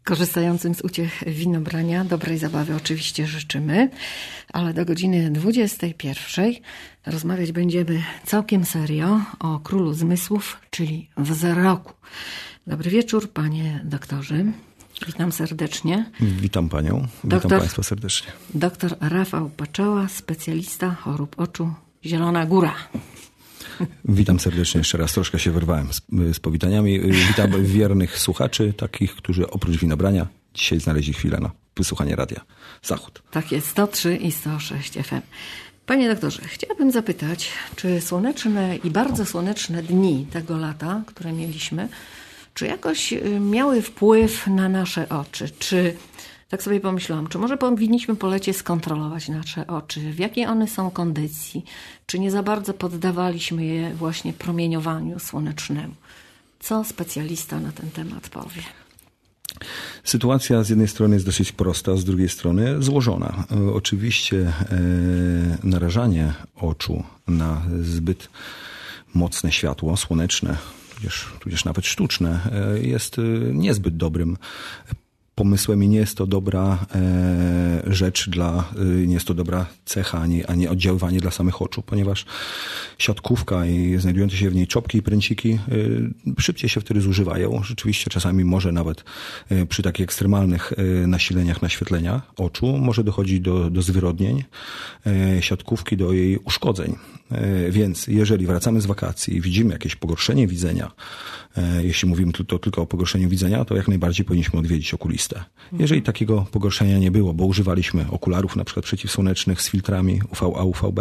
Korzystającym z uciech winobrania dobrej zabawy oczywiście życzymy, ale do godziny 21 rozmawiać będziemy całkiem serio o królu zmysłów, czyli wzroku. Dobry wieczór, panie doktorze. Witam serdecznie. Witam panią, witam państwa serdecznie. Doktor Rafał Paczała, specjalista chorób oczu, Zielona Góra. Witam serdecznie jeszcze raz. Troszkę się wyrwałem z powitaniami. Witam wiernych słuchaczy, takich, którzy oprócz winobrania dzisiaj znaleźli chwilę na wysłuchanie radia Zachód. Tak jest, 103 i 106 FM. Panie doktorze, chciałabym zapytać, czy słoneczne i bardzo słoneczne dni tego lata, które mieliśmy, czy jakoś miały wpływ na nasze oczy? Czy, tak sobie pomyślałam, czy może powinniśmy po lecie skontrolować nasze oczy? W jakiej one są kondycji? Czy nie za bardzo poddawaliśmy je właśnie promieniowaniu słonecznemu? Co specjalista na ten temat powie? Sytuacja z jednej strony jest dosyć prosta, z drugiej strony złożona. Oczywiście narażanie oczu na zbyt mocne światło słoneczne, tudzież nawet sztuczne, jest niezbyt dobrym pomysłem i nie jest to dobra rzecz nie jest to dobra cecha, ani oddziaływanie dla samych oczu, ponieważ siatkówka i znajdujące się w niej czopki i pręciki szybciej się wtedy zużywają. Rzeczywiście czasami może nawet przy takich ekstremalnych nasileniach naświetlenia oczu może dochodzić do zwyrodnień siatkówki, do jej uszkodzeń. Więc jeżeli wracamy z wakacji i widzimy jakieś pogorszenie widzenia, jeśli mówimy tylko o pogorszeniu widzenia, to jak najbardziej powinniśmy odwiedzić okulistę. Jeżeli takiego pogorszenia nie było, bo używaliśmy okularów na przykład przeciwsłonecznych z filtrami UVA, UVB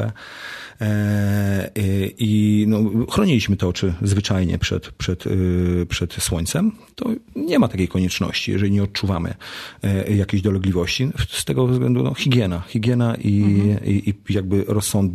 i chroniliśmy te oczy zwyczajnie przed słońcem, to nie ma takiej konieczności, jeżeli nie odczuwamy jakiejś dolegliwości. Z tego względu higiena i jakby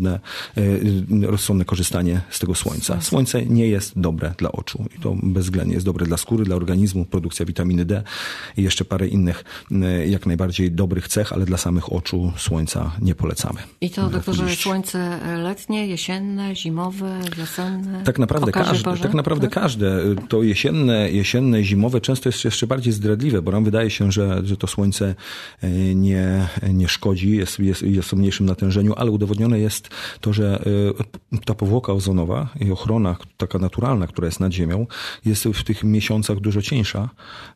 rozsądne korzystanie z tego słońca. Słońce nie jest dobre dla oczu i to bezwzględnie jest dobre dla skóry, dla organizmu, produkcja witaminy D i jeszcze parę innych jak najbardziej dobrych cech, ale dla samych oczu słońca nie polecamy. I to, doktorze, słońce letnie, jesienne, zimowe, wiosenne? Tak naprawdę każde. To jesienne, zimowe często jest jeszcze bardziej zdradliwe, bo nam wydaje się, że to słońce nie szkodzi, jest o mniejszym natężeniu, ale udowodnione jest to, że ta powłoka ozonowa i ochrona taka naturalna, która jest nad ziemią, jest w tych miesiącach dużo cieńsza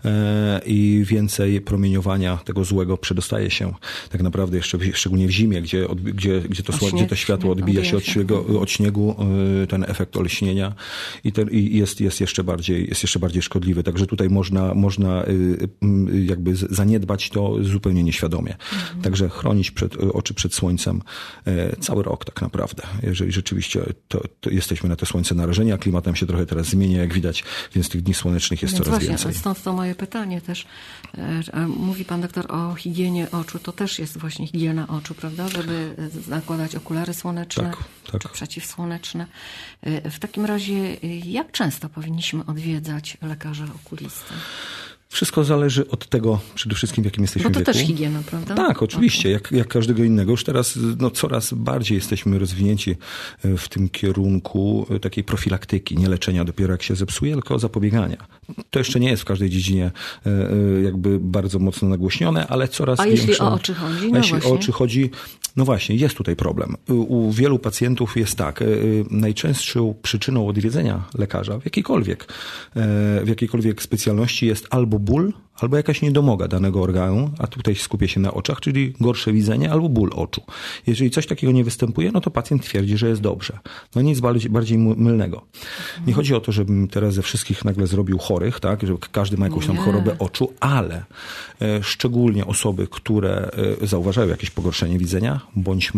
i więcej promieniowania tego złego przedostaje się tak naprawdę jeszcze szczególnie w zimie, gdzie to światło odbija się od śniegu, ten efekt olśnienia i jest jeszcze bardziej szkodliwy. Także tutaj można jakby zaniedbać to zupełnie nieświadomie. Także chronić oczy przed słońcem cały rok tak naprawdę. Jeżeli rzeczywiście to jesteśmy na to słońce narażeni, a klimat nam się trochę teraz zmienia, jak widać, więc tych dni słonecznych jest coraz więcej. Stąd to moje pytanie też. Mówi pan doktor o higienie oczu. To też jest właśnie higiena oczu, prawda? Żeby nakładać okulary słoneczne, tak. czy przeciwsłoneczne. W takim razie jak często powinniśmy odwiedzać lekarza okulistę? Wszystko zależy od tego przede wszystkim, w jakim jesteśmy wieku. Bo to też higiena, prawda? Tak, oczywiście, jak każdego innego. Już teraz coraz bardziej jesteśmy rozwinięci w tym kierunku takiej profilaktyki, nie leczenia dopiero jak się zepsuje, tylko zapobiegania. To jeszcze nie jest w każdej dziedzinie jakby bardzo mocno nagłośnione, ale coraz większe. Jeśli o oczy chodzi? Jeśli o oczy chodzi, no właśnie, jest tutaj problem. U wielu pacjentów jest tak, najczęstszą przyczyną odwiedzenia lekarza w jakiejkolwiek specjalności jest albo ból, albo jakaś niedomoga danego organu, a tutaj skupię się na oczach, czyli gorsze widzenie albo ból oczu. Jeżeli coś takiego nie występuje, no to pacjent twierdzi, że jest dobrze. No nic bardziej mylnego. Nie chodzi o to, żebym teraz ze wszystkich nagle zrobił chorych, tak, że każdy ma jakąś tam chorobę oczu, ale szczególnie osoby, które zauważają jakieś pogorszenie widzenia, bądź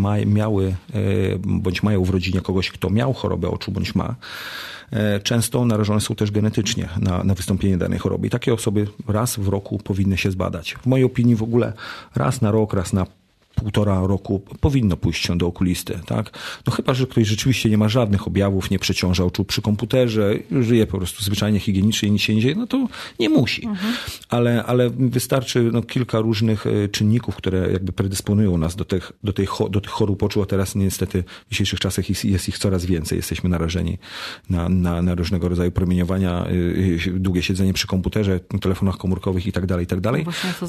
mają w rodzinie kogoś, kto miał chorobę oczu, bądź ma, często narażone są też genetycznie na wystąpienie danej choroby. I takie osoby raz w roku powinny się zbadać. W mojej opinii w ogóle raz na rok, raz na 1,5 roku powinno pójść się do okulisty, tak? No chyba, że ktoś rzeczywiście nie ma żadnych objawów, nie przeciąża oczu przy komputerze, żyje po prostu zwyczajnie higienicznie i nic się nie dzieje, no to nie musi. Ale wystarczy kilka różnych czynników, które jakby predysponują nas do tych chorób oczu, a teraz niestety w dzisiejszych czasach jest ich coraz więcej. Jesteśmy narażeni na różnego rodzaju promieniowania, długie siedzenie przy komputerze, telefonach komórkowych i tak dalej, i tak dalej.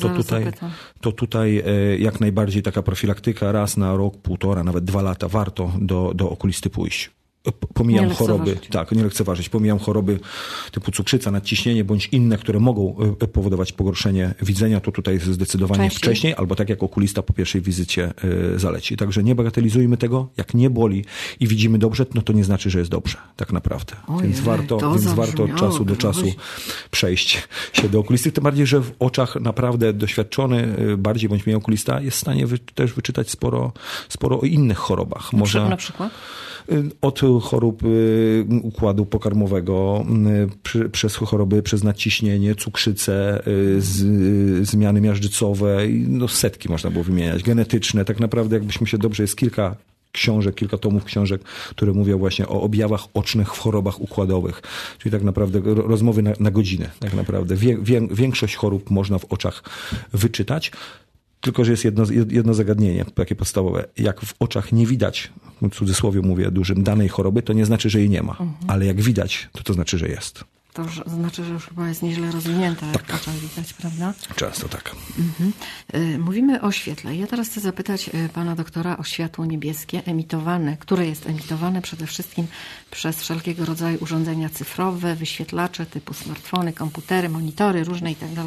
To tutaj jak najbardziej taka profilaktyka raz na rok, 1,5, nawet 2 lata warto do okulisty pójść. Pomijam choroby, nie lekceważyć. Pomijam choroby typu cukrzyca, nadciśnienie bądź inne, które mogą powodować pogorszenie widzenia, to tutaj zdecydowanie wcześniej, albo tak jak okulista po pierwszej wizycie zaleci. Także nie bagatelizujmy tego. Jak nie boli i widzimy dobrze, no to nie znaczy, że jest dobrze, tak naprawdę. Więc warto od czasu do czasu przejść się do okulisty. Tym bardziej, że w oczach naprawdę doświadczony, bardziej bądź mniej okulista jest w stanie też wyczytać sporo o innych chorobach. Na przykład? Od chorób układu pokarmowego, przez choroby, przez nadciśnienie, cukrzycę, zmiany miażdżycowe, setki można było wymieniać, genetyczne. Tak naprawdę jakbyśmy się dobrze, jest kilka tomów książek, które mówią właśnie o objawach ocznych w chorobach układowych. Czyli tak naprawdę rozmowy na godzinę. Tak naprawdę większość chorób można w oczach wyczytać. Tylko że jest jedno zagadnienie, takie podstawowe. Jak w oczach nie widać, w cudzysłowie mówię dużym, danej choroby, to nie znaczy, że jej nie ma. Ale jak widać, to znaczy, że jest. To znaczy, że już chyba jest nieźle rozwinięta, jak w oczach widać, prawda? Często tak. Mówimy o świetle. Ja teraz chcę zapytać pana doktora o światło niebieskie które jest emitowane przede wszystkim przez wszelkiego rodzaju urządzenia cyfrowe, wyświetlacze typu smartfony, komputery, monitory różne itd.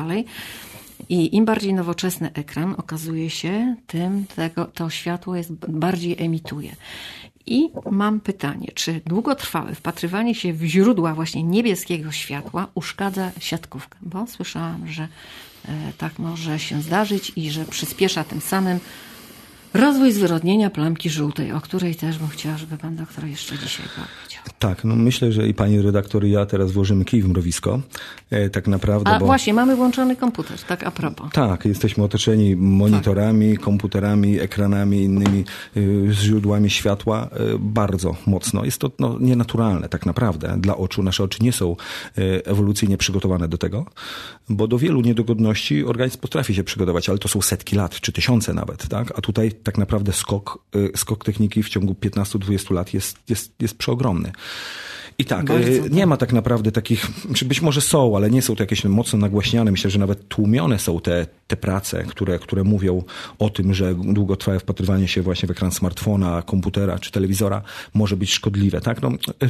I im bardziej nowoczesny ekran, okazuje się, tym to światło bardziej emituje. I mam pytanie, czy długotrwałe wpatrywanie się w źródła właśnie niebieskiego światła uszkadza siatkówkę? Bo słyszałam, że tak może się zdarzyć i że przyspiesza tym samym rozwój zwyrodnienia plamki żółtej, o której też bym chciała, żeby pan doktor jeszcze dzisiaj powiedział. Tak, myślę, że i pani redaktor, i ja teraz włożymy kij w mrowisko. Tak naprawdę. Właśnie, mamy włączony komputer, tak a propos. Tak, jesteśmy otoczeni monitorami, komputerami, ekranami, innymi źródłami światła bardzo mocno. Jest to nienaturalne tak naprawdę dla oczu. Nasze oczy nie są ewolucyjnie przygotowane do tego, bo do wielu niedogodności organizm potrafi się przygotować, ale to są setki lat, czy tysiące nawet, tak? A tutaj tak naprawdę skok techniki w ciągu 15-20 lat jest przeogromny. I tak, nie ma tak naprawdę takich, czy być może są, ale nie są to jakieś mocno nagłaśniane. Myślę, że nawet tłumione są te prace, które mówią o tym, że długotrwałe wpatrywanie się właśnie w ekran smartfona, komputera czy telewizora może być szkodliwe. Tak?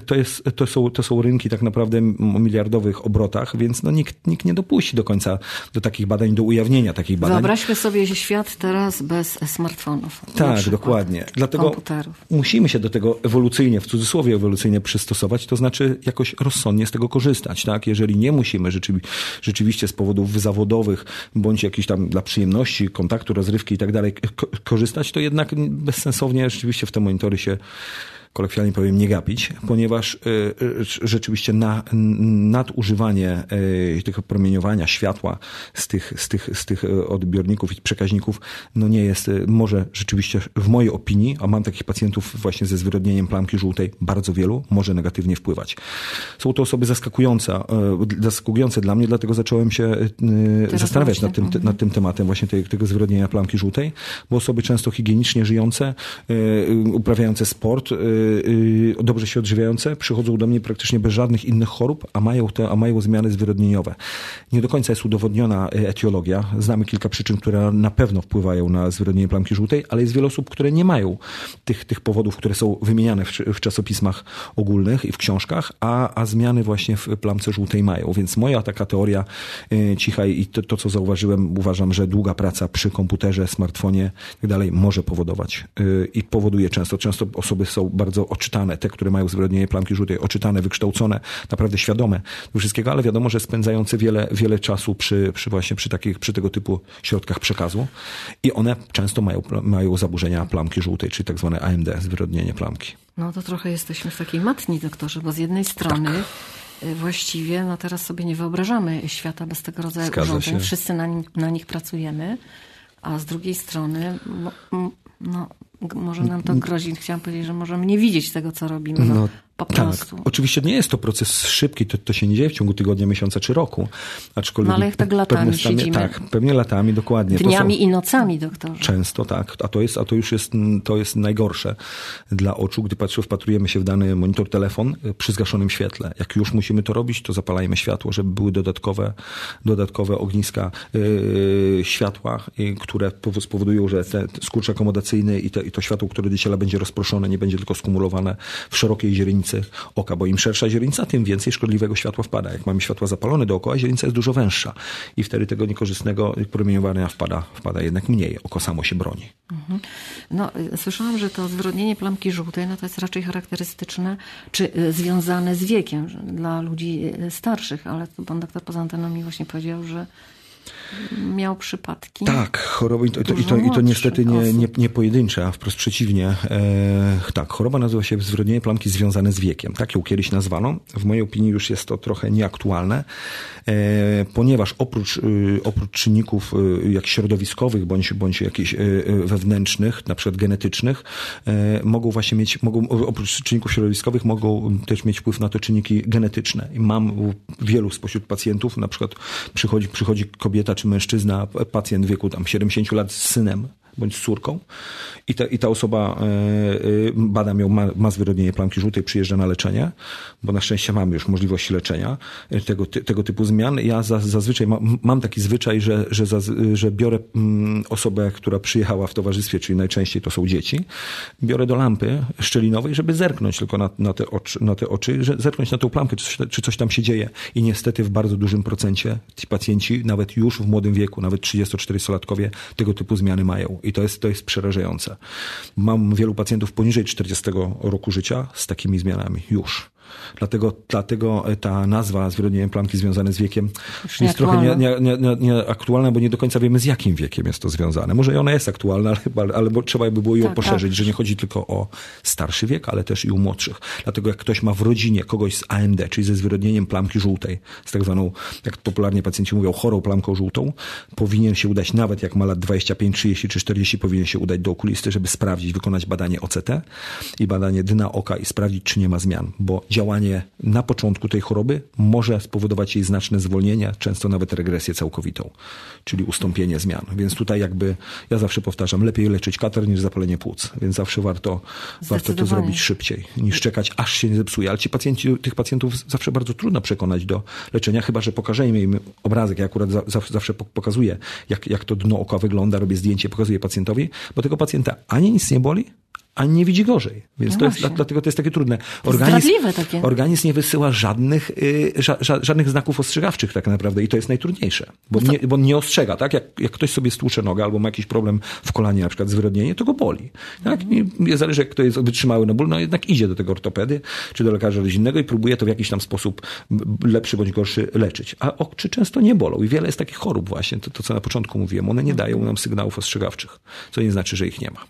To są rynki tak naprawdę o miliardowych obrotach, więc nikt nie dopuści do końca do takich badań, do ujawnienia takich badań. Wyobraźmy sobie świat teraz bez smartfonów. Tak, dokładnie. Dlatego musimy się do tego ewolucyjnie, w cudzysłowie ewolucyjnie przystosować, to znaczy jakoś rozsądnie z tego korzystać. Tak? Jeżeli nie musimy rzeczywiście z powodów zawodowych, bądź jakichś tam dla przyjemności, kontaktu, rozrywki i tak dalej korzystać, to jednak bezsensownie rzeczywiście w te monitory się, kolokwialnie powiem, nie gapić, ponieważ rzeczywiście nadużywanie tego promieniowania światła z tych odbiorników i przekaźników nie jest, może rzeczywiście w mojej opinii, a mam takich pacjentów właśnie ze zwyrodnieniem plamki żółtej, bardzo wielu, może negatywnie wpływać. Są to osoby zaskakujące dla mnie, dlatego zacząłem się zastanawiać nad tym tematem właśnie tego zwyrodnienia plamki żółtej, bo osoby często higienicznie żyjące, uprawiające sport, dobrze się odżywiające, przychodzą do mnie praktycznie bez żadnych innych chorób, a mają zmiany zwyrodnieniowe. Nie do końca jest udowodniona etiologia. Znamy kilka przyczyn, które na pewno wpływają na zwyrodnienie plamki żółtej, ale jest wiele osób, które nie mają tych powodów, które są wymieniane w czasopismach ogólnych i w książkach, a zmiany właśnie w plamce żółtej mają. Więc moja taka teoria cicha i to, co zauważyłem, uważam, że długa praca przy komputerze, smartfonie i tak dalej może powodować i powoduje często. Często osoby są bardzo oczytane, te, które mają zwyrodnienie plamki żółtej, oczytane, wykształcone, naprawdę świadome wszystkiego, ale wiadomo, że spędzające wiele czasu przy tego typu środkach przekazu i one często mają zaburzenia plamki żółtej, czyli tak zwane AMD, zwyrodnienie plamki. No to trochę jesteśmy w takiej matni, doktorze, bo z jednej strony właściwie teraz sobie nie wyobrażamy świata bez tego rodzaju urządzeń. Wszyscy na nich pracujemy. a z drugiej strony może nam to grozić. Chciałam powiedzieć, że możemy nie widzieć tego, co robimy. Po prostu. Tak. Oczywiście nie jest to proces szybki, to się nie dzieje w ciągu tygodnia, miesiąca czy roku. Aczkolwiek ale jak tak latami siedzimy. Tak, pewnie latami, dokładnie. Dniami i nocami, doktorze. Często tak, a to już jest najgorsze dla oczu, gdy wpatrujemy się w dany monitor, telefon przy zgaszonym świetle. Jak już musimy to robić, to zapalajmy światło, żeby były dodatkowe ogniska światła, które spowodują, że ten skurcz akomodacyjny i to światło, które do ciała będzie rozproszone, nie będzie tylko skumulowane w szerokiej źrenicy oka, bo im szersza źrenica, tym więcej szkodliwego światła wpada. Jak mamy światła zapalone dookoła, źrenica jest dużo węższa i wtedy tego niekorzystnego promieniowania wpada jednak mniej. Oko samo się broni. Słyszałam, że to zwyrodnienie plamki żółtej to jest raczej charakterystyczne, czy związane z wiekiem dla ludzi starszych, ale pan doktor poza anteną mi właśnie powiedział, że miał przypadki. Tak, choroby i to niestety nie pojedyncze, a wprost przeciwnie. Tak, choroba nazywa się zwyrodnienie plamki związane z wiekiem. Tak ją kiedyś nazwano. W mojej opinii już jest to trochę nieaktualne, ponieważ oprócz czynników jak środowiskowych bądź jakichś wewnętrznych, na przykład genetycznych, oprócz czynników środowiskowych mogą też mieć wpływ na to czynniki genetyczne. I mam wielu spośród pacjentów, na przykład przychodzi kobieta czy mężczyzna, pacjent w wieku 70 lat z synem bądź z córką i ta osoba badam ją, ma zwyrodnienie plamki żółtej, przyjeżdża na leczenie, bo na szczęście mamy już możliwość leczenia tego typu zmian. Ja zazwyczaj mam taki zwyczaj, że biorę osobę, która przyjechała w towarzystwie, czyli najczęściej to są dzieci, biorę do lampy szczelinowej, żeby zerknąć tylko na te oczy, zerknąć na tą plamkę, czy coś tam się dzieje. I niestety w bardzo dużym procencie ci pacjenci, nawet już w młodym wieku, nawet 30-40-latkowie tego typu zmiany mają. I to jest przerażające. Mam wielu pacjentów poniżej 40 roku życia z takimi zmianami już. Dlatego ta nazwa zwyrodnienie plamki związane z wiekiem jest trochę nieaktualna, bo nie do końca wiemy, z jakim wiekiem jest to związane. Może i ona jest aktualna, ale trzeba by było ją poszerzyć, że nie chodzi tylko o starszy wiek, ale też i u młodszych. Dlatego jak ktoś ma w rodzinie kogoś z AMD, czyli ze zwyrodnieniem plamki żółtej, z tak zwaną, jak popularnie pacjenci mówią, chorą plamką żółtą, powinien się udać, nawet jak ma lat 25, 30 czy 40, powinien się udać do okulisty, żeby sprawdzić, wykonać badanie OCT i badanie dna oka i sprawdzić, czy nie ma zmian, bo działanie na początku tej choroby może spowodować jej znaczne zwolnienie, często nawet regresję całkowitą, czyli ustąpienie zmian. Więc tutaj ja zawsze powtarzam, lepiej leczyć katar niż zapalenie płuc, więc zawsze warto to zrobić szybciej, niż czekać, aż się nie zepsuje. Ale tych pacjentów zawsze bardzo trudno przekonać do leczenia, chyba że pokażemy im obrazek. Ja akurat zawsze pokazuję, jak to dno oka wygląda, robię zdjęcie, pokazuję pacjentowi, bo tego pacjenta ani nic nie boli, ani nie widzi gorzej. Więc dlatego to jest takie trudne. Organizm nie wysyła żadnych znaków ostrzegawczych tak naprawdę i to jest najtrudniejsze. Bo nie ostrzega, tak? Jak ktoś sobie stłucze nogę albo ma jakiś problem w kolanie, na przykład zwyrodnienie, to go boli. Tak? Nie zależy, jak kto jest wytrzymały na ból, jednak idzie do tego ortopedy czy do lekarza rodzinnego i próbuje to w jakiś tam sposób lepszy bądź gorszy leczyć. A oczy często nie bolą i wiele jest takich chorób właśnie, to co na początku mówiłem. One nie dają nam sygnałów ostrzegawczych, co nie znaczy, że ich nie ma.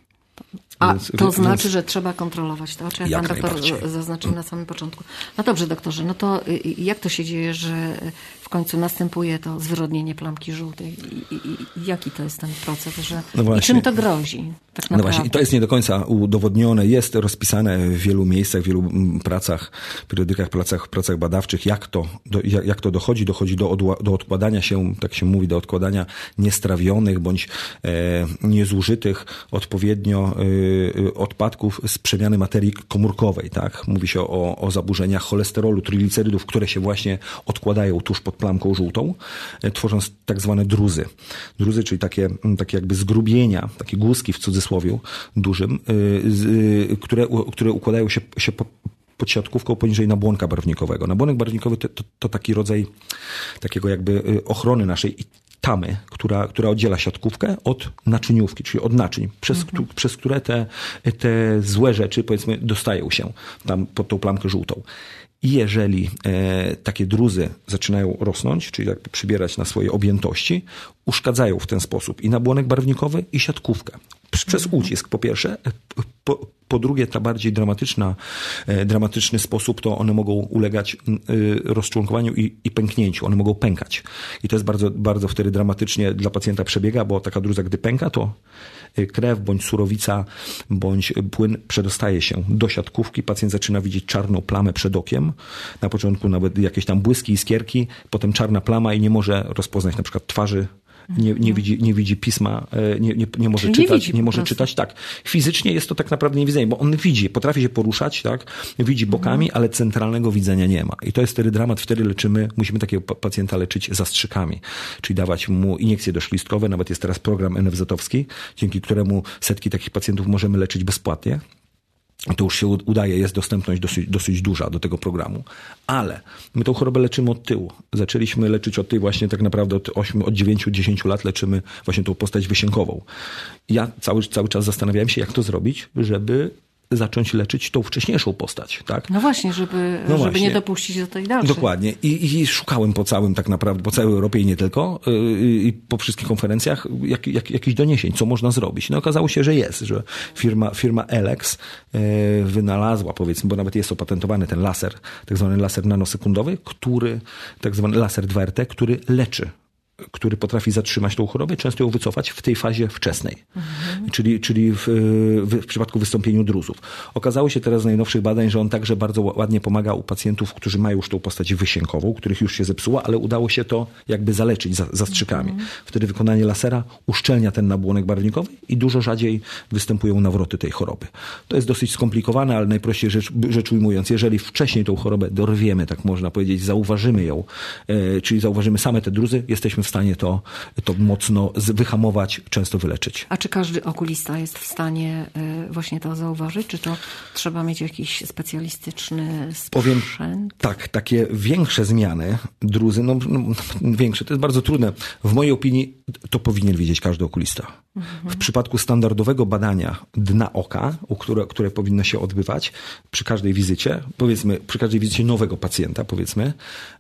Znaczy, że trzeba kontrolować to, czy jak pan doktor zaznaczył na samym początku. No dobrze, doktorze, no to jak to się dzieje, że w końcu następuje to zwyrodnienie plamki żółtej? I jaki to jest ten proces? I czym to grozi? Tak naprawdę? No właśnie, i to jest nie do końca udowodnione. Jest rozpisane w wielu miejscach, w wielu pracach, periodykach, pracach badawczych, jak to dochodzi. Dochodzi do odkładania się, tak się mówi, do odkładania niestrawionych bądź niezużytych odpowiednio odpadków z przemiany materii komórkowej. Tak? Mówi się o zaburzeniach cholesterolu, triglicerydów, które się właśnie odkładają tuż pod plamką żółtą, tworząc tak zwane druzy. Druzy, czyli takie jakby zgrubienia, takie głuski w cudzysłowie dużym, które układają się pod siatkówką poniżej nabłonka barwnikowego. Nabłonek barwnikowy to taki rodzaj takiego jakby ochrony naszej tamy, która oddziela siatkówkę od naczyniówki, czyli od naczyń, przez które te złe rzeczy, powiedzmy, dostają się tam pod tą plamkę żółtą. I jeżeli takie druzy zaczynają rosnąć, czyli jakby przybierać na swojej objętości, uszkadzają w ten sposób i nabłonek barwnikowy, i siatkówkę. Przez ucisk po pierwsze, po drugie ta bardziej dramatyczny sposób, to one mogą ulegać rozczłonkowaniu i pęknięciu. One mogą pękać. I to jest bardzo, bardzo wtedy dramatycznie dla pacjenta przebiega, bo taka druza, gdy pęka, to krew, bądź surowica, bądź płyn przedostaje się do siatkówki. Pacjent zaczyna widzieć czarną plamę przed okiem. Na początku nawet jakieś tam błyski, iskierki, potem czarna plama i nie może rozpoznać na przykład twarzy. Nie widzi pisma, nie może czytać, nie może czytać. Tak. Fizycznie jest to tak naprawdę niewidzenie, bo on widzi, potrafi się poruszać, tak, widzi bokami, ale centralnego widzenia nie ma. I to jest wtedy dramat, wtedy musimy takiego pacjenta leczyć zastrzykami, czyli dawać mu iniekcje doszlistkowe, nawet jest teraz program NFZ-owski, dzięki któremu setki takich pacjentów możemy leczyć bezpłatnie. To już się udaje, jest dostępność dosyć duża do tego programu. Ale my tą chorobę leczymy od tyłu. Zaczęliśmy leczyć od tyłu właśnie tak naprawdę od 9-10 lat leczymy właśnie tą postać wysiękową. Ja cały czas zastanawiałem się, jak to zrobić, żeby zacząć leczyć tą wcześniejszą postać, tak? No właśnie, żeby nie dopuścić do tej dalszej. Dokładnie. I szukałem po całym tak naprawdę, po całej Europie i nie tylko, i po wszystkich konferencjach jakichś doniesień, co można zrobić. No okazało się, że jest, że firma Elex wynalazła, powiedzmy, bo nawet jest opatentowany ten laser, tak zwany laser nanosekundowy, tak zwany laser 2RT, który leczy, który potrafi zatrzymać tą chorobę, często ją wycofać w tej fazie wczesnej, czyli w przypadku wystąpienia druzów. Okazało się teraz z najnowszych badań, że on także bardzo ładnie pomaga u pacjentów, którzy mają już tą postać wysiękową, których już się zepsuła, ale udało się to jakby zaleczyć zastrzykami. Wtedy wykonanie lasera uszczelnia ten nabłonek barwnikowy i dużo rzadziej występują nawroty tej choroby. To jest dosyć skomplikowane, ale najprościej rzecz ujmując, jeżeli wcześniej tą chorobę dorwiemy, tak można powiedzieć, zauważymy ją, czyli zauważymy same te druzy, jesteśmy w stanie to mocno wyhamować, często wyleczyć. A czy każdy okulista jest w stanie właśnie to zauważyć? Czy to trzeba mieć jakiś specjalistyczny sprzęt? Powiem tak, takie większe zmiany druzy, większe, to jest bardzo trudne. W mojej opinii to powinien wiedzieć każdy okulista. W przypadku standardowego badania dna oka, które powinno się odbywać przy każdej wizycie, powiedzmy, przy każdej wizycie nowego pacjenta, powiedzmy,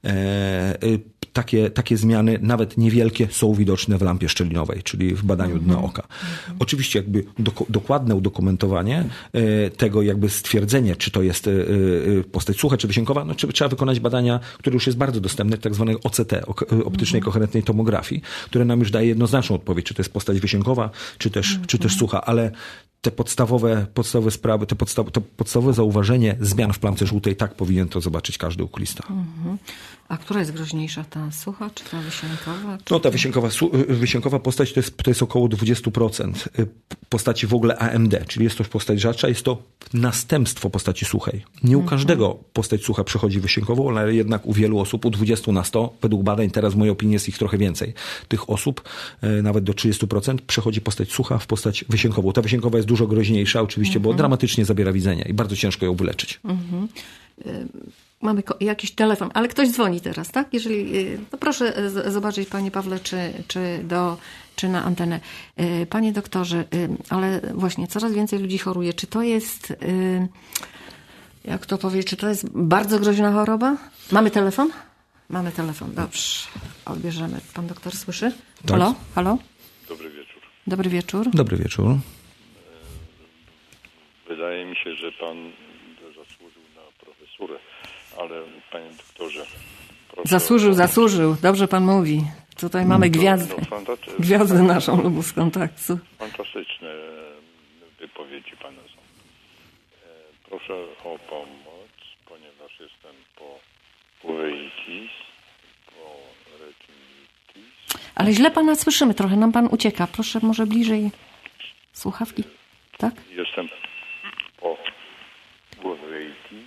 takie zmiany, nawet niewielkie, są widoczne w lampie szczelinowej, czyli w badaniu dna oka. Oczywiście jakby dokładne udokumentowanie tego, jakby stwierdzenie, czy to jest postać sucha, czy wysiękowa, trzeba wykonać badania, które już jest bardzo dostępne, tak zwanego OCT, optycznej koherentnej tomografii, które nam już daje jednoznaczną odpowiedź, czy to jest postać wysiękowa, czy też sucha, ale te podstawowe sprawy, to podstawowe zauważenie zmian w plamce żółtej, tak powinien to zobaczyć każdy okulista. A która jest groźniejsza, ta sucha czy ta wysiękowa? No ta wysiękowa postać to jest około 20% postaci w ogóle AMD, czyli jest to postać rzadsza, jest to następstwo postaci suchej. Nie u każdego postać sucha przechodzi wysiękową, ale jednak u wielu osób, u 20 na 100, według badań, teraz w mojej opinii jest ich trochę więcej. Tych osób, nawet do 30%, przechodzi postać sucha w postać wysiękową. Ta wysiękowa jest dużo groźniejsza oczywiście, bo dramatycznie zabiera widzenia i bardzo ciężko ją wyleczyć. Mamy jakiś telefon, ale ktoś dzwoni teraz, tak? Jeżeli, to proszę zobaczyć, panie Pawle, czy na antenę. Panie doktorze, ale właśnie coraz więcej ludzi choruje. Czy to jest, jak to powiedzieć, czy to jest bardzo groźna choroba? Mamy telefon? Mamy telefon, dobrze. Odbierzemy. Pan doktor słyszy? Tak. Halo? Halo? Dobry wieczór. Dobry wieczór. Dobry wieczór. Wydaje mi się, że pan zasłużył na profesurę, ale panie doktorze... Zasłużył. Dobrze pan mówi. Tutaj mamy gwiazdę. Gwiazdę naszą lubuską, tak. Fantastyczne wypowiedzi pana są. Proszę o pomoc, ponieważ jestem po uveitis, po retinitis. Ale źle pana słyszymy, trochę nam pan ucieka. Proszę może bliżej słuchawki, tak? Jestem po uveitis,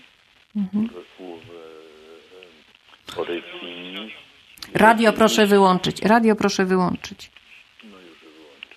po retinitis. Radio proszę wyłączyć. No już wyłączę.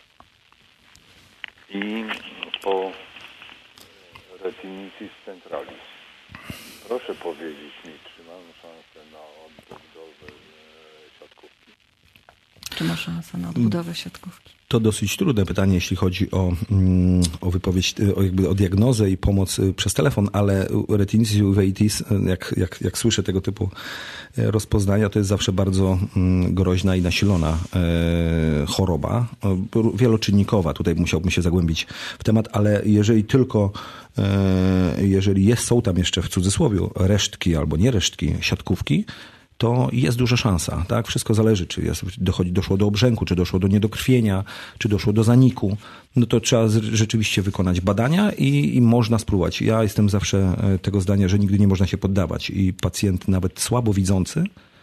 I po retinitis centralis. Proszę powiedzieć mi, czy mam szansę na odbudowę siatkówki? Czy ma szansę na odbudowę siatkówki? To dosyć trudne pytanie, jeśli chodzi o wypowiedź, o diagnozę i pomoc przez telefon, ale retinitis uveitis, jak słyszę tego typu rozpoznania, to jest zawsze bardzo groźna i nasilona choroba, wieloczynnikowa. Tutaj musiałbym się zagłębić w temat, ale jeżeli są tam jeszcze w cudzysłowie resztki albo nie resztki siatkówki, to jest duża szansa, tak? Wszystko zależy, czy doszło do obrzęku, czy doszło do niedokrwienia, czy doszło do zaniku. No to trzeba rzeczywiście wykonać badania i można spróbować. Ja jestem zawsze tego zdania, że nigdy nie można się poddawać i pacjent nawet słabowidzący,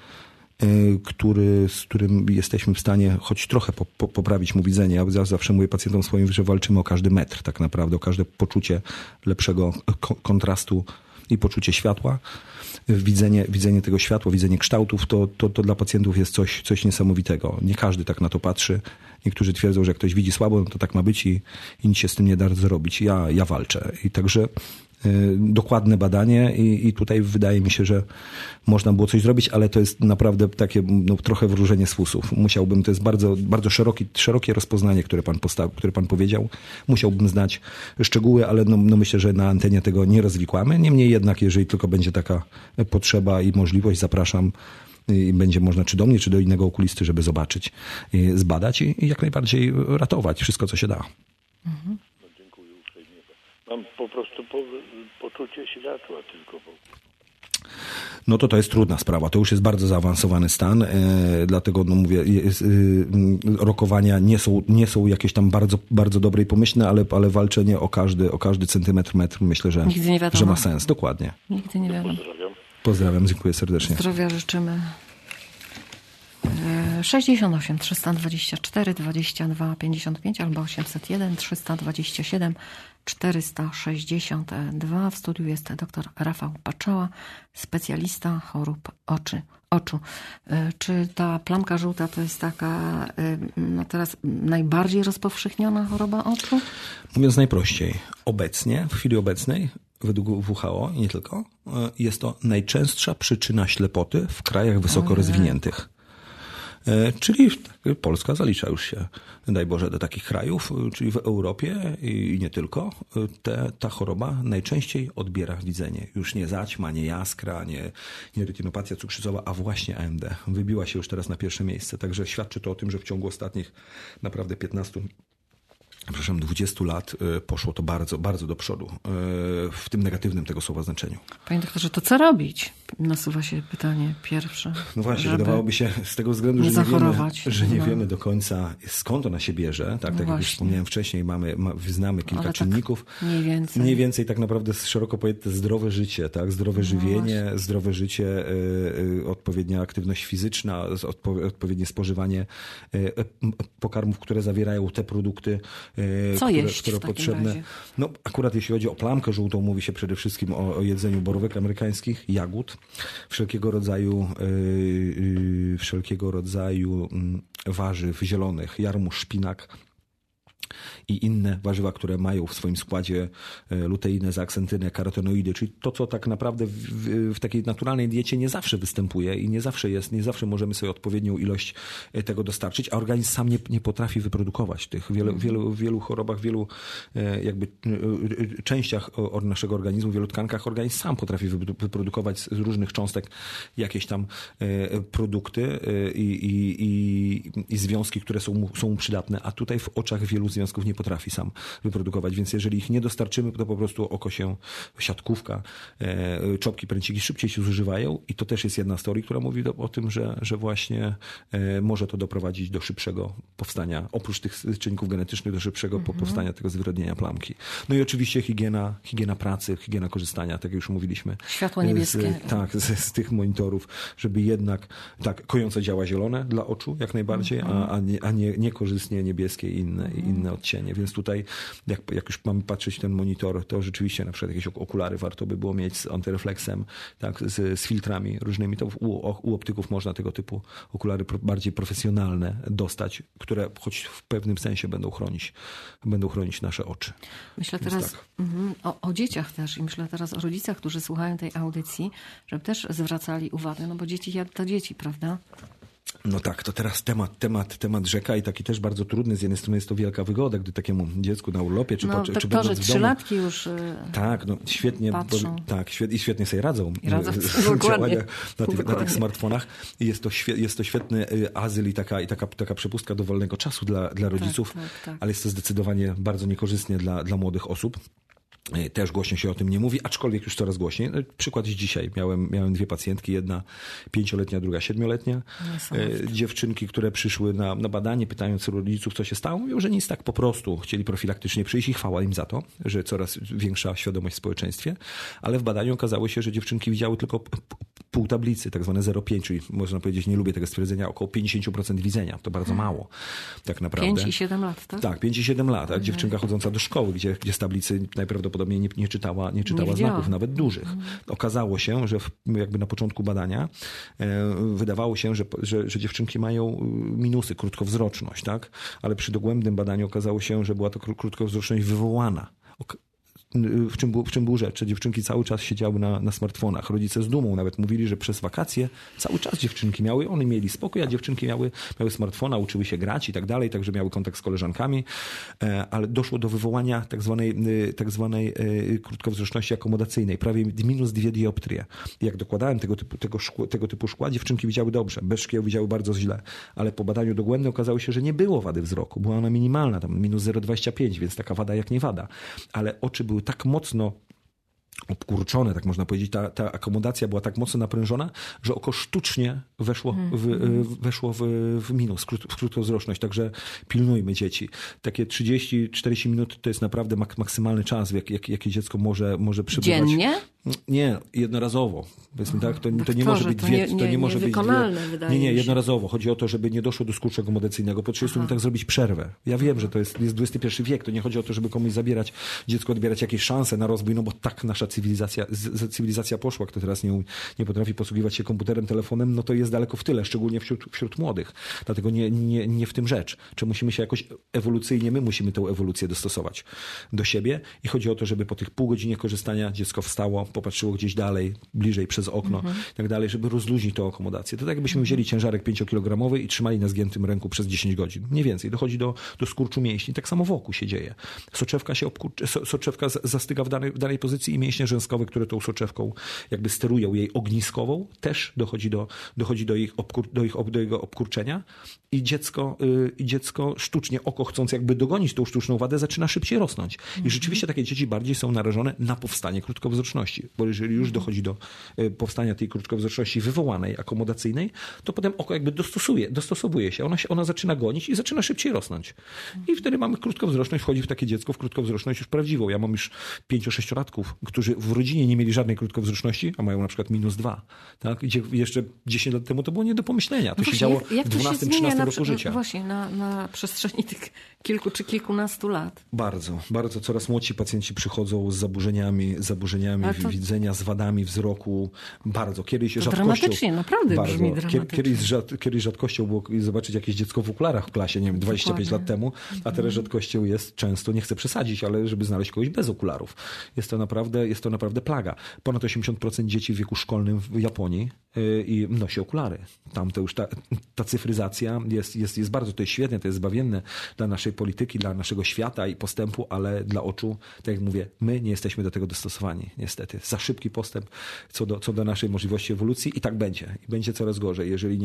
z którym jesteśmy w stanie choć trochę poprawić mu widzenie. Ja zawsze mówię pacjentom swoim, że walczymy o każdy metr tak naprawdę, o każde poczucie lepszego kontrastu i poczucie światła. Widzenie tego światła, widzenie kształtów, to dla pacjentów jest coś niesamowitego. Nie każdy tak na to patrzy. Niektórzy twierdzą, że jak ktoś widzi słabo, no to tak ma być i nic się z tym nie da zrobić. Ja walczę. I także dokładne badanie i tutaj wydaje mi się, że można było coś zrobić, ale to jest naprawdę takie trochę wróżenie z fusów. To jest bardzo, bardzo szerokie rozpoznanie, które pan powiedział. Musiałbym znać szczegóły, ale myślę, że na antenie tego nie rozwikłamy. Niemniej jednak, jeżeli tylko będzie taka potrzeba i możliwość, zapraszam i będzie można czy do mnie, czy do innego okulisty, żeby zobaczyć, zbadać i jak najbardziej ratować wszystko, co się da. No, dziękuję uprzejmie. Mam po prostu poczucie światła tylko. No to jest trudna sprawa. To już jest bardzo zaawansowany stan, dlatego mówię, rokowania nie są jakieś tam bardzo, bardzo dobre i pomyślne, ale walczenie o każdy centymetr, metr myślę, że ma sens. Dokładnie. Nigdy nie wiadomo. Pozdrawiam, dziękuję serdecznie. Zdrowia życzymy. 68 324 22 55 albo 801 327 462. W studiu jest dr Rafał Paczała, specjalista chorób oczu. Czy ta plamka żółta to jest taka teraz najbardziej rozpowszechniona choroba oczu? Mówiąc najprościej, w chwili obecnej, według WHO i nie tylko, jest to najczęstsza przyczyna ślepoty w krajach wysoko rozwiniętych. Czyli Polska zalicza już się, daj Boże, do takich krajów, czyli w Europie i nie tylko, ta choroba najczęściej odbiera widzenie. Już nie zaćma, nie jaskra, nie retinopatia cukrzycowa, a właśnie AMD. Wybiła się już teraz na pierwsze miejsce, także świadczy to o tym, że w ciągu ostatnich naprawdę 20 lat poszło to bardzo, bardzo do przodu w tym negatywnym tego słowa znaczeniu. Panie doktorze, to co robić? Nasuwa się pytanie pierwsze. No właśnie, wydawałoby się z tego względu, że nie wiemy do końca, skąd ona się bierze. Tak jak już wspomniałem wcześniej, znamy kilka czynników. Mniej więcej tak naprawdę szeroko pojęte zdrowe życie, tak? Zdrowe żywienie, zdrowe życie, odpowiednia aktywność fizyczna, odpowiednie spożywanie pokarmów, które zawierają te produkty, które potrzebne. Razie? No, akurat jeśli chodzi o plamkę żółtą, mówi się przede wszystkim o jedzeniu borówek amerykańskich, jagód, wszelkiego rodzaju warzyw zielonych, jarmuż, szpinak i inne warzywa, które mają w swoim składzie luteinę, zeaksantynę, karotenoidy, czyli to, co tak naprawdę w takiej naturalnej diecie nie zawsze występuje i nie zawsze możemy sobie odpowiednią ilość tego dostarczyć, a organizm sam nie potrafi wyprodukować tych. W wielu chorobach, wielu jakby częściach naszego organizmu, w wielu tkankach organizm sam potrafi wyprodukować z różnych cząstek jakieś tam produkty i związki, które są mu przydatne, a tutaj w oczach wielu związków nie potrafi sam wyprodukować, więc jeżeli ich nie dostarczymy, to po prostu oko się, siatkówka, czopki, pręciki szybciej się zużywają i to też jest jedna z teorii, która mówi o tym, że właśnie może to doprowadzić do szybszego powstania, oprócz tych czynników genetycznych, do szybszego powstania tego zwyrodnienia plamki. No i oczywiście higiena pracy, higiena korzystania, tak jak już mówiliśmy. Światło niebieskie. Z tych monitorów, żeby jednak kojąco działa zielone dla oczu jak najbardziej, a nie niekorzystnie niebieskie i inne odcienie. Więc tutaj, jak już mamy patrzeć ten monitor, to rzeczywiście na przykład jakieś okulary warto by było mieć z antyrefleksem, tak, z filtrami różnymi. To u optyków można tego typu okulary bardziej profesjonalne dostać, które choć w pewnym sensie będą chronić nasze oczy. Myślę teraz o dzieciach też i myślę teraz o rodzicach, którzy słuchają tej audycji, żeby też zwracali uwagę, no bo dzieci jak to dzieci, prawda? No tak, to teraz temat rzeka i taki też bardzo trudny. Z jednej strony jest to wielka wygoda, gdy takiemu dziecku na urlopie, czy będąc w domu. Trzylatki już tak, no świetnie, i świetnie sobie radzą w działaniach na tych smartfonach. Jest to świetny azyl i taka przepustka do wolnego czasu dla rodziców, tak. Ale jest to zdecydowanie bardzo niekorzystnie dla młodych osób. Też głośno się o tym nie mówi, aczkolwiek już coraz głośniej. Przykład z dzisiaj. Miałem 2 pacjentki, jedna 5-letnia, druga 7-letnia. Dziewczynki, które przyszły na badanie, pytając rodziców, co się stało, mówią, że nic, tak po prostu chcieli profilaktycznie przyjść i chwała im za to, że coraz większa świadomość w społeczeństwie, ale w badaniu okazało się, że dziewczynki widziały tylko pół tablicy, tak zwane 0,5, czyli można powiedzieć, nie lubię tego stwierdzenia, około 50% widzenia. To bardzo mało, tak naprawdę. 5 i 7 lat, tak? Tak, 5 i 7 lat. A dziewczynka chodząca do szkoły, gdzie z tablicy najprawdopodobniej nie czytała znaków, nawet dużych. Okazało się, że jakby na początku badania wydawało się, że dziewczynki mają minusy, krótkowzroczność, tak? Ale przy dogłębnym badaniu okazało się, że była to krótkowzroczność wywołana. W czym był rzecz? Dziewczynki cały czas siedziały na smartfonach. Rodzice z dumą nawet mówili, że przez wakacje cały czas dziewczynki oni mieli spokój, a dziewczynki miały smartfona, uczyły się grać i tak dalej, także miały kontakt z koleżankami, ale doszło do wywołania tak zwanej krótkowzroczności akomodacyjnej, prawie minus 2 dioptrie. Jak dokładałem tego typu szkła, dziewczynki widziały dobrze, bez szkieł widziały bardzo źle, ale po badaniu dogłębnym okazało się, że nie było wady wzroku, była ona minimalna, tam minus 0,25, więc taka wada jak nie wada, ale oczy były tak mocno obkurczone, tak można powiedzieć, ta akomodacja była tak mocno naprężona, że oko sztucznie weszło w minus, w krótkowzroczność, także pilnujmy dzieci. Takie 30-40 minut to jest naprawdę maksymalny czas, jakie dziecko może przebywać. Dziennie? Nie, jednorazowo. Powiedzmy tak, to nie może być Nie, jednorazowo. Chodzi o to, żeby nie doszło do skurczu akomodacyjnego. Po 30 minutach zrobić przerwę. Ja wiem, że to jest XXI wiek, to nie chodzi o to, żeby komuś zabierać dziecku, odbierać jakieś szanse na rozwój, no bo tak nasza cywilizacja poszła. Kto teraz nie potrafi posługiwać się komputerem, telefonem, no to jest daleko w tyle, szczególnie wśród młodych. Dlatego nie w tym rzecz. Czy musimy się jakoś ewolucyjnie, my musimy tę ewolucję dostosować do siebie i chodzi o to, żeby po tych pół godzinie korzystania dziecko wstało, popatrzyło gdzieś dalej, bliżej przez okno i tak dalej, żeby rozluźnić tę akomodację. To tak jakbyśmy wzięli ciężarek 5-kilogramowy i trzymali na zgiętym ręku przez 10 godzin. Mniej więcej. Dochodzi do skurczu mięśni. Tak samo wokół się dzieje. Soczewka zastyga w danej pozycji i mięśnie rzęskowe, które tą soczewką jakby sterują jej ogniskową, też dochodzi do jego obkurczenia i dziecko sztucznie, oko chcąc jakby dogonić tą sztuczną wadę, zaczyna szybciej rosnąć. I rzeczywiście takie dzieci bardziej są narażone na powstanie krótkowzroczności, bo jeżeli już dochodzi do powstania tej krótkowzroczności wywołanej, akomodacyjnej, to potem oko jakby dostosowuje się. Ona zaczyna gonić i zaczyna szybciej rosnąć. I wtedy mamy krótkowzroczność, wchodzi w takie dziecko w krótkowzroczność już prawdziwą. Ja mam już 5-6-latków, którzy w rodzinie nie mieli żadnej krótkowzroczności, a mają na przykład -2. Tak? Gdzie jeszcze 10 lat temu to było nie do pomyślenia. To się działo w 12-13 roku życia. Właśnie na przestrzeni tych kilku czy kilkunastu lat. Bardzo, bardzo. Coraz młodsi pacjenci przychodzą z zaburzeniami widzenia, z wadami wzroku. Bardzo. Kiedyś rzadkością... Dramatycznie, naprawdę bardzo. Brzmi dramatycznie. Kiedyś rzadkością było zobaczyć jakieś dziecko w okularach w klasie, nie wiem, 25 lat temu, a teraz rzadkością jest często, nie chcę przesadzić, ale żeby znaleźć kogoś bez okularów. Jest to naprawdę plaga. Ponad 80% dzieci w wieku szkolnym w Japonii i nosi okulary. Tam to już ta cyfryzacja jest bardzo, to jest świetne, to jest zbawienne dla naszej polityki, dla naszego świata i postępu, ale dla oczu, tak jak mówię, my nie jesteśmy do tego dostosowani, niestety. Za szybki postęp co do naszej możliwości ewolucji i tak będzie. I będzie coraz gorzej, jeżeli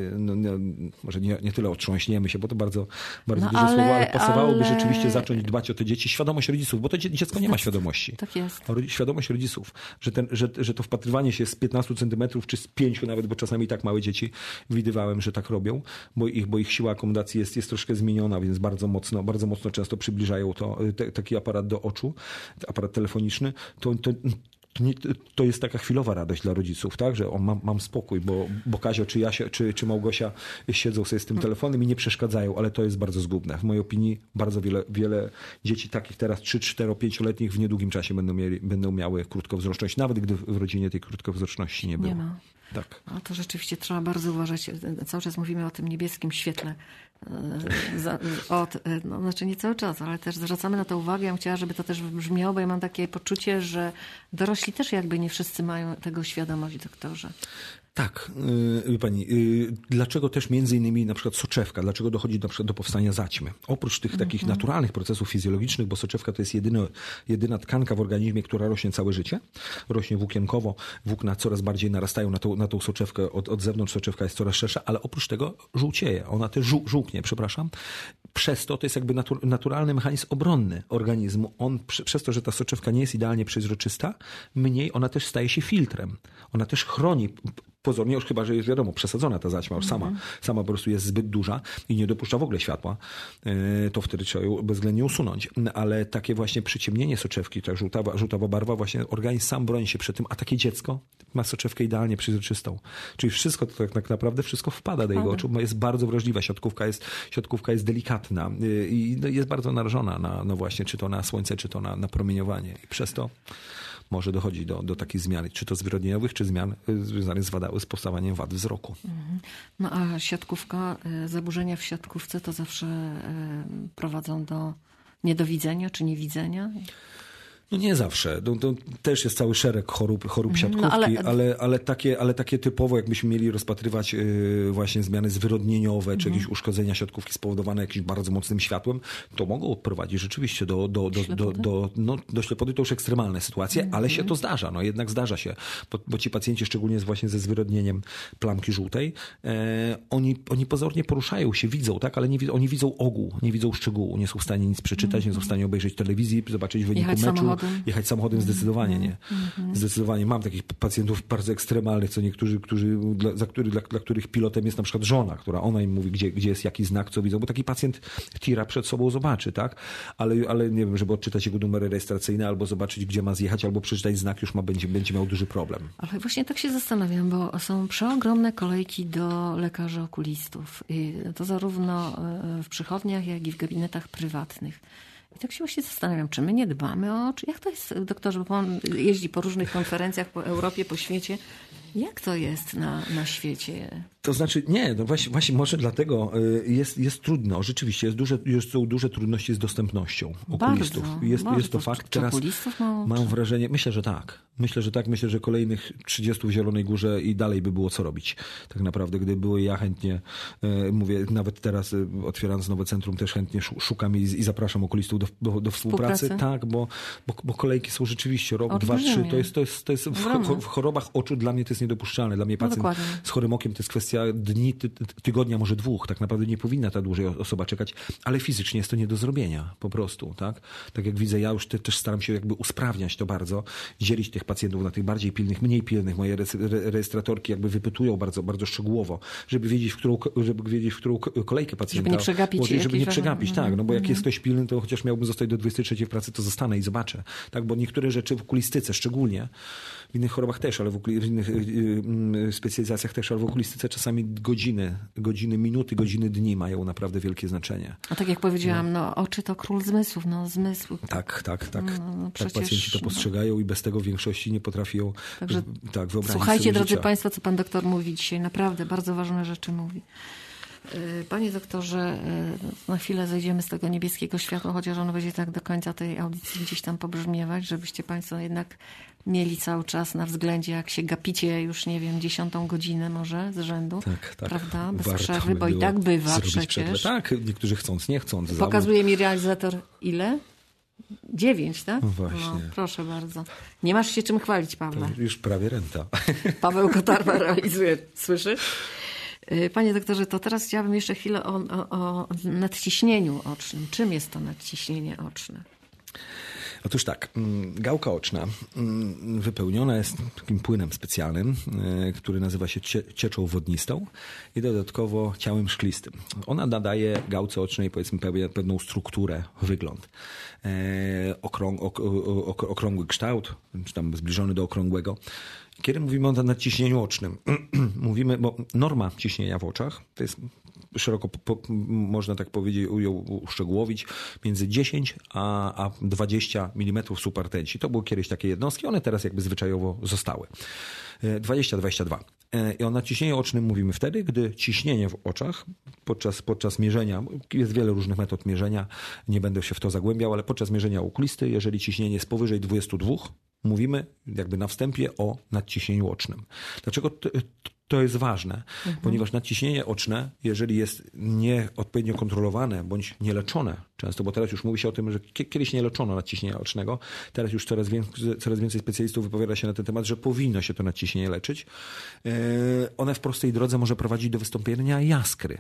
może nie tyle otrząśniemy się, bo to bardzo duże słowo, ale pasowałoby rzeczywiście zacząć dbać o te dzieci. Świadomość rodziców, bo to dziecko nie ma świadomości. Tak jest. Świadomość rodziców, że to wpatrywanie się z 15 centymetrów, czy z 5 nawet, bo czasami tak małe dzieci widywałem, że tak robią, bo ich siła akomodacji jest troszkę zmieniona, więc bardzo mocno często przybliżają taki aparat do oczu, aparat telefoniczny, to jest taka chwilowa radość dla rodziców, tak, że mam spokój, bo Kazio czy Małgosia siedzą sobie z tym telefonem i nie przeszkadzają, ale to jest bardzo zgubne. W mojej opinii bardzo wiele dzieci takich teraz 3, 4, 5-letnich w niedługim czasie będą miały krótkowzroczność, nawet gdy w rodzinie tej krótkowzroczności nie było. Nie ma. Tak. No to rzeczywiście trzeba bardzo uważać. Cały czas mówimy o tym niebieskim świetle znaczy nie cały czas, ale też zwracamy na to uwagę. Ja bym chciała, żeby to też wybrzmiało, bo ja mam takie poczucie, że dorośli też jakby nie wszyscy mają tego świadomość, doktorze. Tak, wie pani, dlaczego też między innymi na przykład soczewka, dlaczego dochodzi na przykład do powstania zaćmy? Oprócz tych takich naturalnych procesów fizjologicznych, bo soczewka to jest jedyna tkanka w organizmie, która rośnie całe życie, rośnie włókienkowo, włókna coraz bardziej narastają na tą soczewkę, od zewnątrz soczewka jest coraz szersza, ale oprócz tego żółcieje, ona też żółknie, przepraszam. Przez to jest jakby naturalny mechanizm obronny organizmu. On, przez to, że ta soczewka nie jest idealnie przezroczysta, mniej ona też staje się filtrem. Ona też chroni pozornie, już chyba, że jest wiadomo, przesadzona ta zaćma, już sama po prostu jest zbyt duża i nie dopuszcza w ogóle światła, to wtedy trzeba ją bezwzględnie usunąć. Ale takie właśnie przyciemnienie soczewki, ta żółtawa barwa, właśnie organizm sam broni się przed tym, a takie dziecko ma soczewkę idealnie przezroczystą. Czyli wszystko, to tak naprawdę wszystko wpada do jego oczu, bo jest bardzo wrażliwa, siatkówka jest delikatna i jest bardzo narażona na właśnie, czy to na słońce, czy to na promieniowanie. I przez to może dochodzi do takich zmian, czy to zwyrodnieniowych, czy zmian związanych z powstawaniem wad wzroku. No a siatkówka, zaburzenia w siatkówce to zawsze prowadzą do niedowidzenia czy niewidzenia? No nie zawsze. To też jest cały szereg chorób siatkówki, ale takie typowo, jakbyśmy mieli rozpatrywać właśnie zmiany zwyrodnieniowe, czy jakieś uszkodzenia siatkówki spowodowane jakimś bardzo mocnym światłem, to mogą prowadzić rzeczywiście do ślepoty. To już ekstremalne sytuacje, ale się to zdarza. No jednak zdarza się, bo ci pacjenci, szczególnie właśnie ze zwyrodnieniem plamki żółtej, oni pozornie poruszają się, widzą, tak, ale oni widzą ogół, nie widzą szczegółu, nie są w stanie nic przeczytać, nie są w stanie obejrzeć telewizji, zobaczyć wyniku meczu. Jechać samochodem zdecydowanie nie. Zdecydowanie. Mam takich pacjentów bardzo ekstremalnych, co niektórzy, dla których pilotem jest na przykład żona, ona im mówi, gdzie jest jaki znak, co widzą, bo taki pacjent tira przed sobą zobaczy, tak? Ale nie wiem, żeby odczytać jego numery rejestracyjne, albo zobaczyć, gdzie ma zjechać, albo przeczytać znak, już będzie miał duży problem. Ale właśnie tak się zastanawiam, bo są przeogromne kolejki do lekarzy okulistów. I to zarówno w przychodniach, jak i w gabinetach prywatnych. I tak się właśnie zastanawiam, czy my nie dbamy o oczy? Jak to jest, doktorze, bo pan jeździ po różnych konferencjach po Europie, po świecie. Jak to jest na świecie? To znaczy, nie, no właśnie może dlatego jest trudno. Rzeczywiście są duże trudności z dostępnością okulistów. Jest to fakt. Teraz mam wrażenie, myślę, że tak. Myślę, że kolejnych 30 w Zielonej Górze i dalej by było co robić. Tak naprawdę, gdyby było, ja chętnie mówię, nawet teraz otwierając nowe centrum, też chętnie szukam i zapraszam okulistów do współpracy. Tak, bo kolejki są rzeczywiście rok, 2, 3. To jest w chorobach oczu dla mnie to jest niedopuszczalne. Dla mnie pacjent z chorym okiem to jest kwestia dni, tygodnia, może 2. Tak naprawdę nie powinna ta dłużej osoba czekać, ale fizycznie jest to nie do zrobienia po prostu, tak? Tak jak widzę, ja już też staram się jakby usprawniać to bardzo, dzielić tych pacjentów na tych bardziej pilnych, mniej pilnych. Moje rejestratorki jakby wypytują bardzo, bardzo szczegółowo, żeby wiedzieć, w którą kolejkę pacjenta. Żeby nie przegapić, tak. No bo jak jest ktoś pilny, to chociaż miałbym zostać do 23 w pracy, to zostanę i zobaczę. Tak? Bo niektóre rzeczy w okulistyce szczególnie, w innych chorobach też, ale w innych specjalizacjach też, ale w okulistyce czasami godziny, minuty, godziny, dni mają naprawdę wielkie znaczenie. A tak jak powiedziałam, oczy to król zmysłów, zmysł. Tak. Tak pacjenci to postrzegają i bez tego w większości nie potrafią wyobrazić. Słuchajcie, drodzy Państwo, co pan doktor mówi dzisiaj. Naprawdę bardzo ważne rzeczy mówi. Panie doktorze, na chwilę zejdziemy z tego niebieskiego światła, chociaż ono będzie tak do końca tej audycji gdzieś tam pobrzmiewać, żebyście Państwo jednak mieli cały czas na względzie, jak się gapicie już, nie wiem, 10. godzinę może z rzędu. Tak. Prawda? Bez przerwy, bo i tak bywa przecież. Tak, niektórzy chcąc, nie chcąc. Pokazuje mi realizator ile? 9, tak? Właśnie. No, proszę bardzo. Nie masz się czym chwalić, Pawle. To już prawie renta. Paweł Kotarba realizuje. Słyszysz? Panie doktorze, to teraz chciałabym jeszcze chwilę o nadciśnieniu ocznym. Czym jest to nadciśnienie oczne? Otóż tak, gałka oczna wypełniona jest takim płynem specjalnym, który nazywa się cieczą wodnistą i dodatkowo ciałem szklistym. Ona nadaje gałce ocznej, powiedzmy, pewną strukturę, wygląd. Okrągły kształt, czy tam zbliżony do okrągłego. Kiedy mówimy o nadciśnieniu ocznym, mówimy, bo norma ciśnienia w oczach to jest szeroko, można tak powiedzieć, ją uszczegółowić, między 10 a 20 mm supertensi. To były kiedyś takie jednostki, one teraz jakby zwyczajowo zostały. 20-22. I o nadciśnieniu ocznym mówimy wtedy, gdy ciśnienie w oczach podczas mierzenia, jest wiele różnych metod mierzenia, nie będę się w to zagłębiał, ale podczas mierzenia okulisty, jeżeli ciśnienie jest powyżej 22, mówimy jakby na wstępie o nadciśnieniu ocznym. Dlaczego to jest ważne? Ponieważ nadciśnienie oczne, jeżeli jest nieodpowiednio kontrolowane bądź nieleczone często, bo teraz już mówi się o tym, że kiedyś nie leczono nadciśnienia ocznego, teraz już coraz więcej specjalistów wypowiada się na ten temat, że powinno się to nadciśnienie leczyć. One w prostej drodze może prowadzić do wystąpienia jaskry.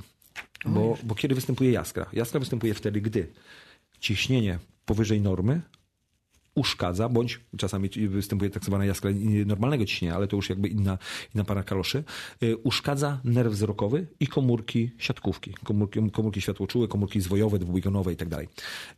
Bo kiedy występuje jaskra? Jaskra występuje wtedy, gdy ciśnienie powyżej normy uszkadza, bądź czasami występuje tak zwana jaskra normalnego ciśnienia, ale to już jakby inna para kaloszy, uszkadza nerw wzrokowy i komórki siatkówki, komórki światłoczułe, komórki zwojowe, dwubiegunowe i tak dalej.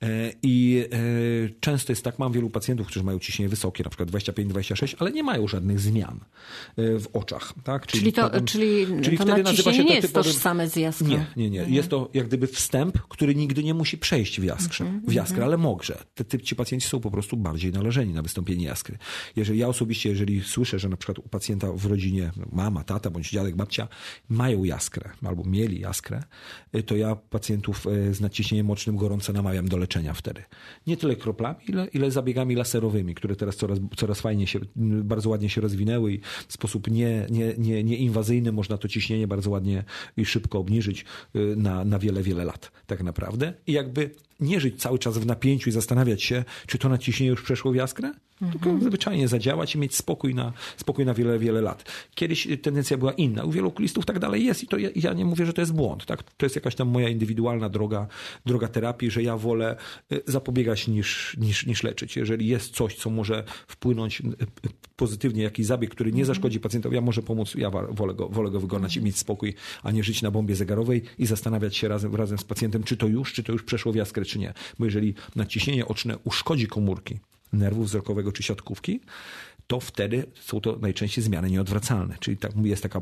I często jest tak, mam wielu pacjentów, którzy mają ciśnienie wysokie, na przykład 25-26, ale nie mają żadnych zmian w oczach. Tak? Czyli to nadciśnienie nie jest tożsame z jaskrą. Nie. Jest to jak gdyby wstęp, który nigdy nie musi przejść w jaskrę, ale może. Ci pacjenci są po prostu bardziej należeni na wystąpienie jaskry. Jeżeli słyszę, że na przykład u pacjenta w rodzinie mama, tata bądź dziadek, babcia mają jaskrę albo mieli jaskrę, to ja pacjentów z nadciśnieniem ocznym gorąco namawiam do leczenia wtedy. Nie tyle kroplami, ile zabiegami laserowymi, które teraz coraz fajnie bardzo ładnie się rozwinęły i w sposób nieinwazyjny można to ciśnienie bardzo ładnie i szybko obniżyć na wiele, wiele lat tak naprawdę. I jakby nie żyć cały czas w napięciu i zastanawiać się, czy to nadciśnienie już przeszło w jaskrę, tylko zwyczajnie zadziałać i mieć spokój na wiele, wiele lat. Kiedyś tendencja była inna. U wielu okulistów tak dalej jest i to ja nie mówię, że to jest błąd. Tak? To jest jakaś tam moja indywidualna droga terapii, że ja wolę zapobiegać niż leczyć. Jeżeli jest coś, co może wpłynąć pozytywnie, jakiś zabieg, który nie zaszkodzi pacjentowi, ja może pomóc, ja wolę go wykonać i mieć spokój, a nie żyć na bombie zegarowej i zastanawiać się razem z pacjentem, czy to już przeszło w jaskrę, czy nie. Bo jeżeli nadciśnienie oczne uszkodzi komórki nerwu wzrokowego czy siatkówki, to wtedy są to najczęściej zmiany nieodwracalne. Czyli jest taka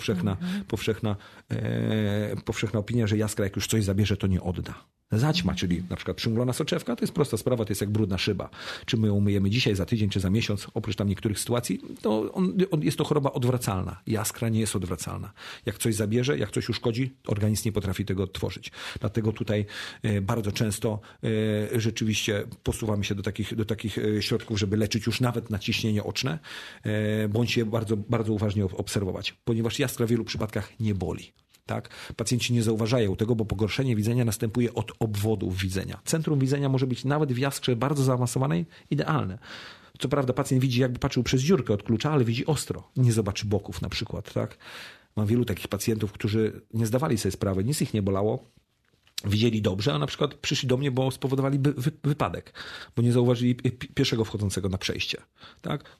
powszechna opinia, że jaskra jak już coś zabierze, to nie odda. Zaćma, czyli na przykład przymglona soczewka, to jest prosta sprawa, to jest jak brudna szyba. Czy my ją myjemy dzisiaj, za tydzień, czy za miesiąc, oprócz tam niektórych sytuacji, to jest to choroba odwracalna. Jaskra nie jest odwracalna. Jak coś zabierze, jak coś uszkodzi, organizm nie potrafi tego odtworzyć. Dlatego tutaj bardzo często rzeczywiście posuwamy się do takich środków, żeby leczyć już nawet nadciśnienie oczne, bądź je bardzo, bardzo uważnie obserwować, ponieważ jaskra w wielu przypadkach nie boli. Tak? Pacjenci nie zauważają tego, bo pogorszenie widzenia następuje od obwodów widzenia. Centrum widzenia może być nawet w jaskrze bardzo zaawansowanej idealne. Co prawda pacjent widzi, jakby patrzył przez dziurkę od klucza, ale widzi ostro. Nie zobaczy boków na przykład. Tak? Mam wielu takich pacjentów, którzy nie zdawali sobie sprawy, nic ich nie bolało. Widzieli dobrze, a na przykład przyszli do mnie, bo spowodowali wypadek, bo nie zauważyli pieszego wchodzącego na przejście. Tak?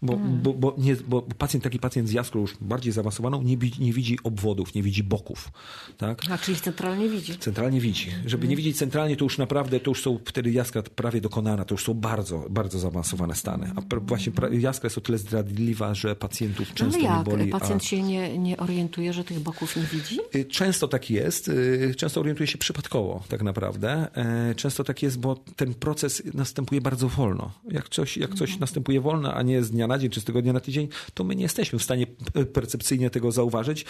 Bo taki pacjent z jaskrą już bardziej zaawansowaną nie widzi obwodów, nie widzi boków. Tak? A czyli centralnie widzi? Centralnie widzi. Żeby nie widzieć centralnie, to już naprawdę, to już są wtedy jaskra prawie dokonana, to już są bardzo, bardzo zaawansowane stany. A właśnie jaskra jest o tyle zdradliwa, że pacjentów często nie boli. Pacjent się nie orientuje, że tych boków nie widzi? Często tak jest. Często orientuje się przypadkowo. Tak naprawdę. Często tak jest, bo ten proces następuje bardzo wolno. Jak coś następuje wolno, a nie z dnia na dzień, czy z tygodnia na tydzień, to my nie jesteśmy w stanie percepcyjnie tego zauważyć.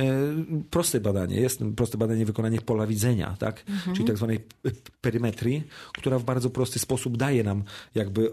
Proste badanie wykonanie pola widzenia, tak? Czyli tak zwanej perymetrii, która w bardzo prosty sposób daje nam jakby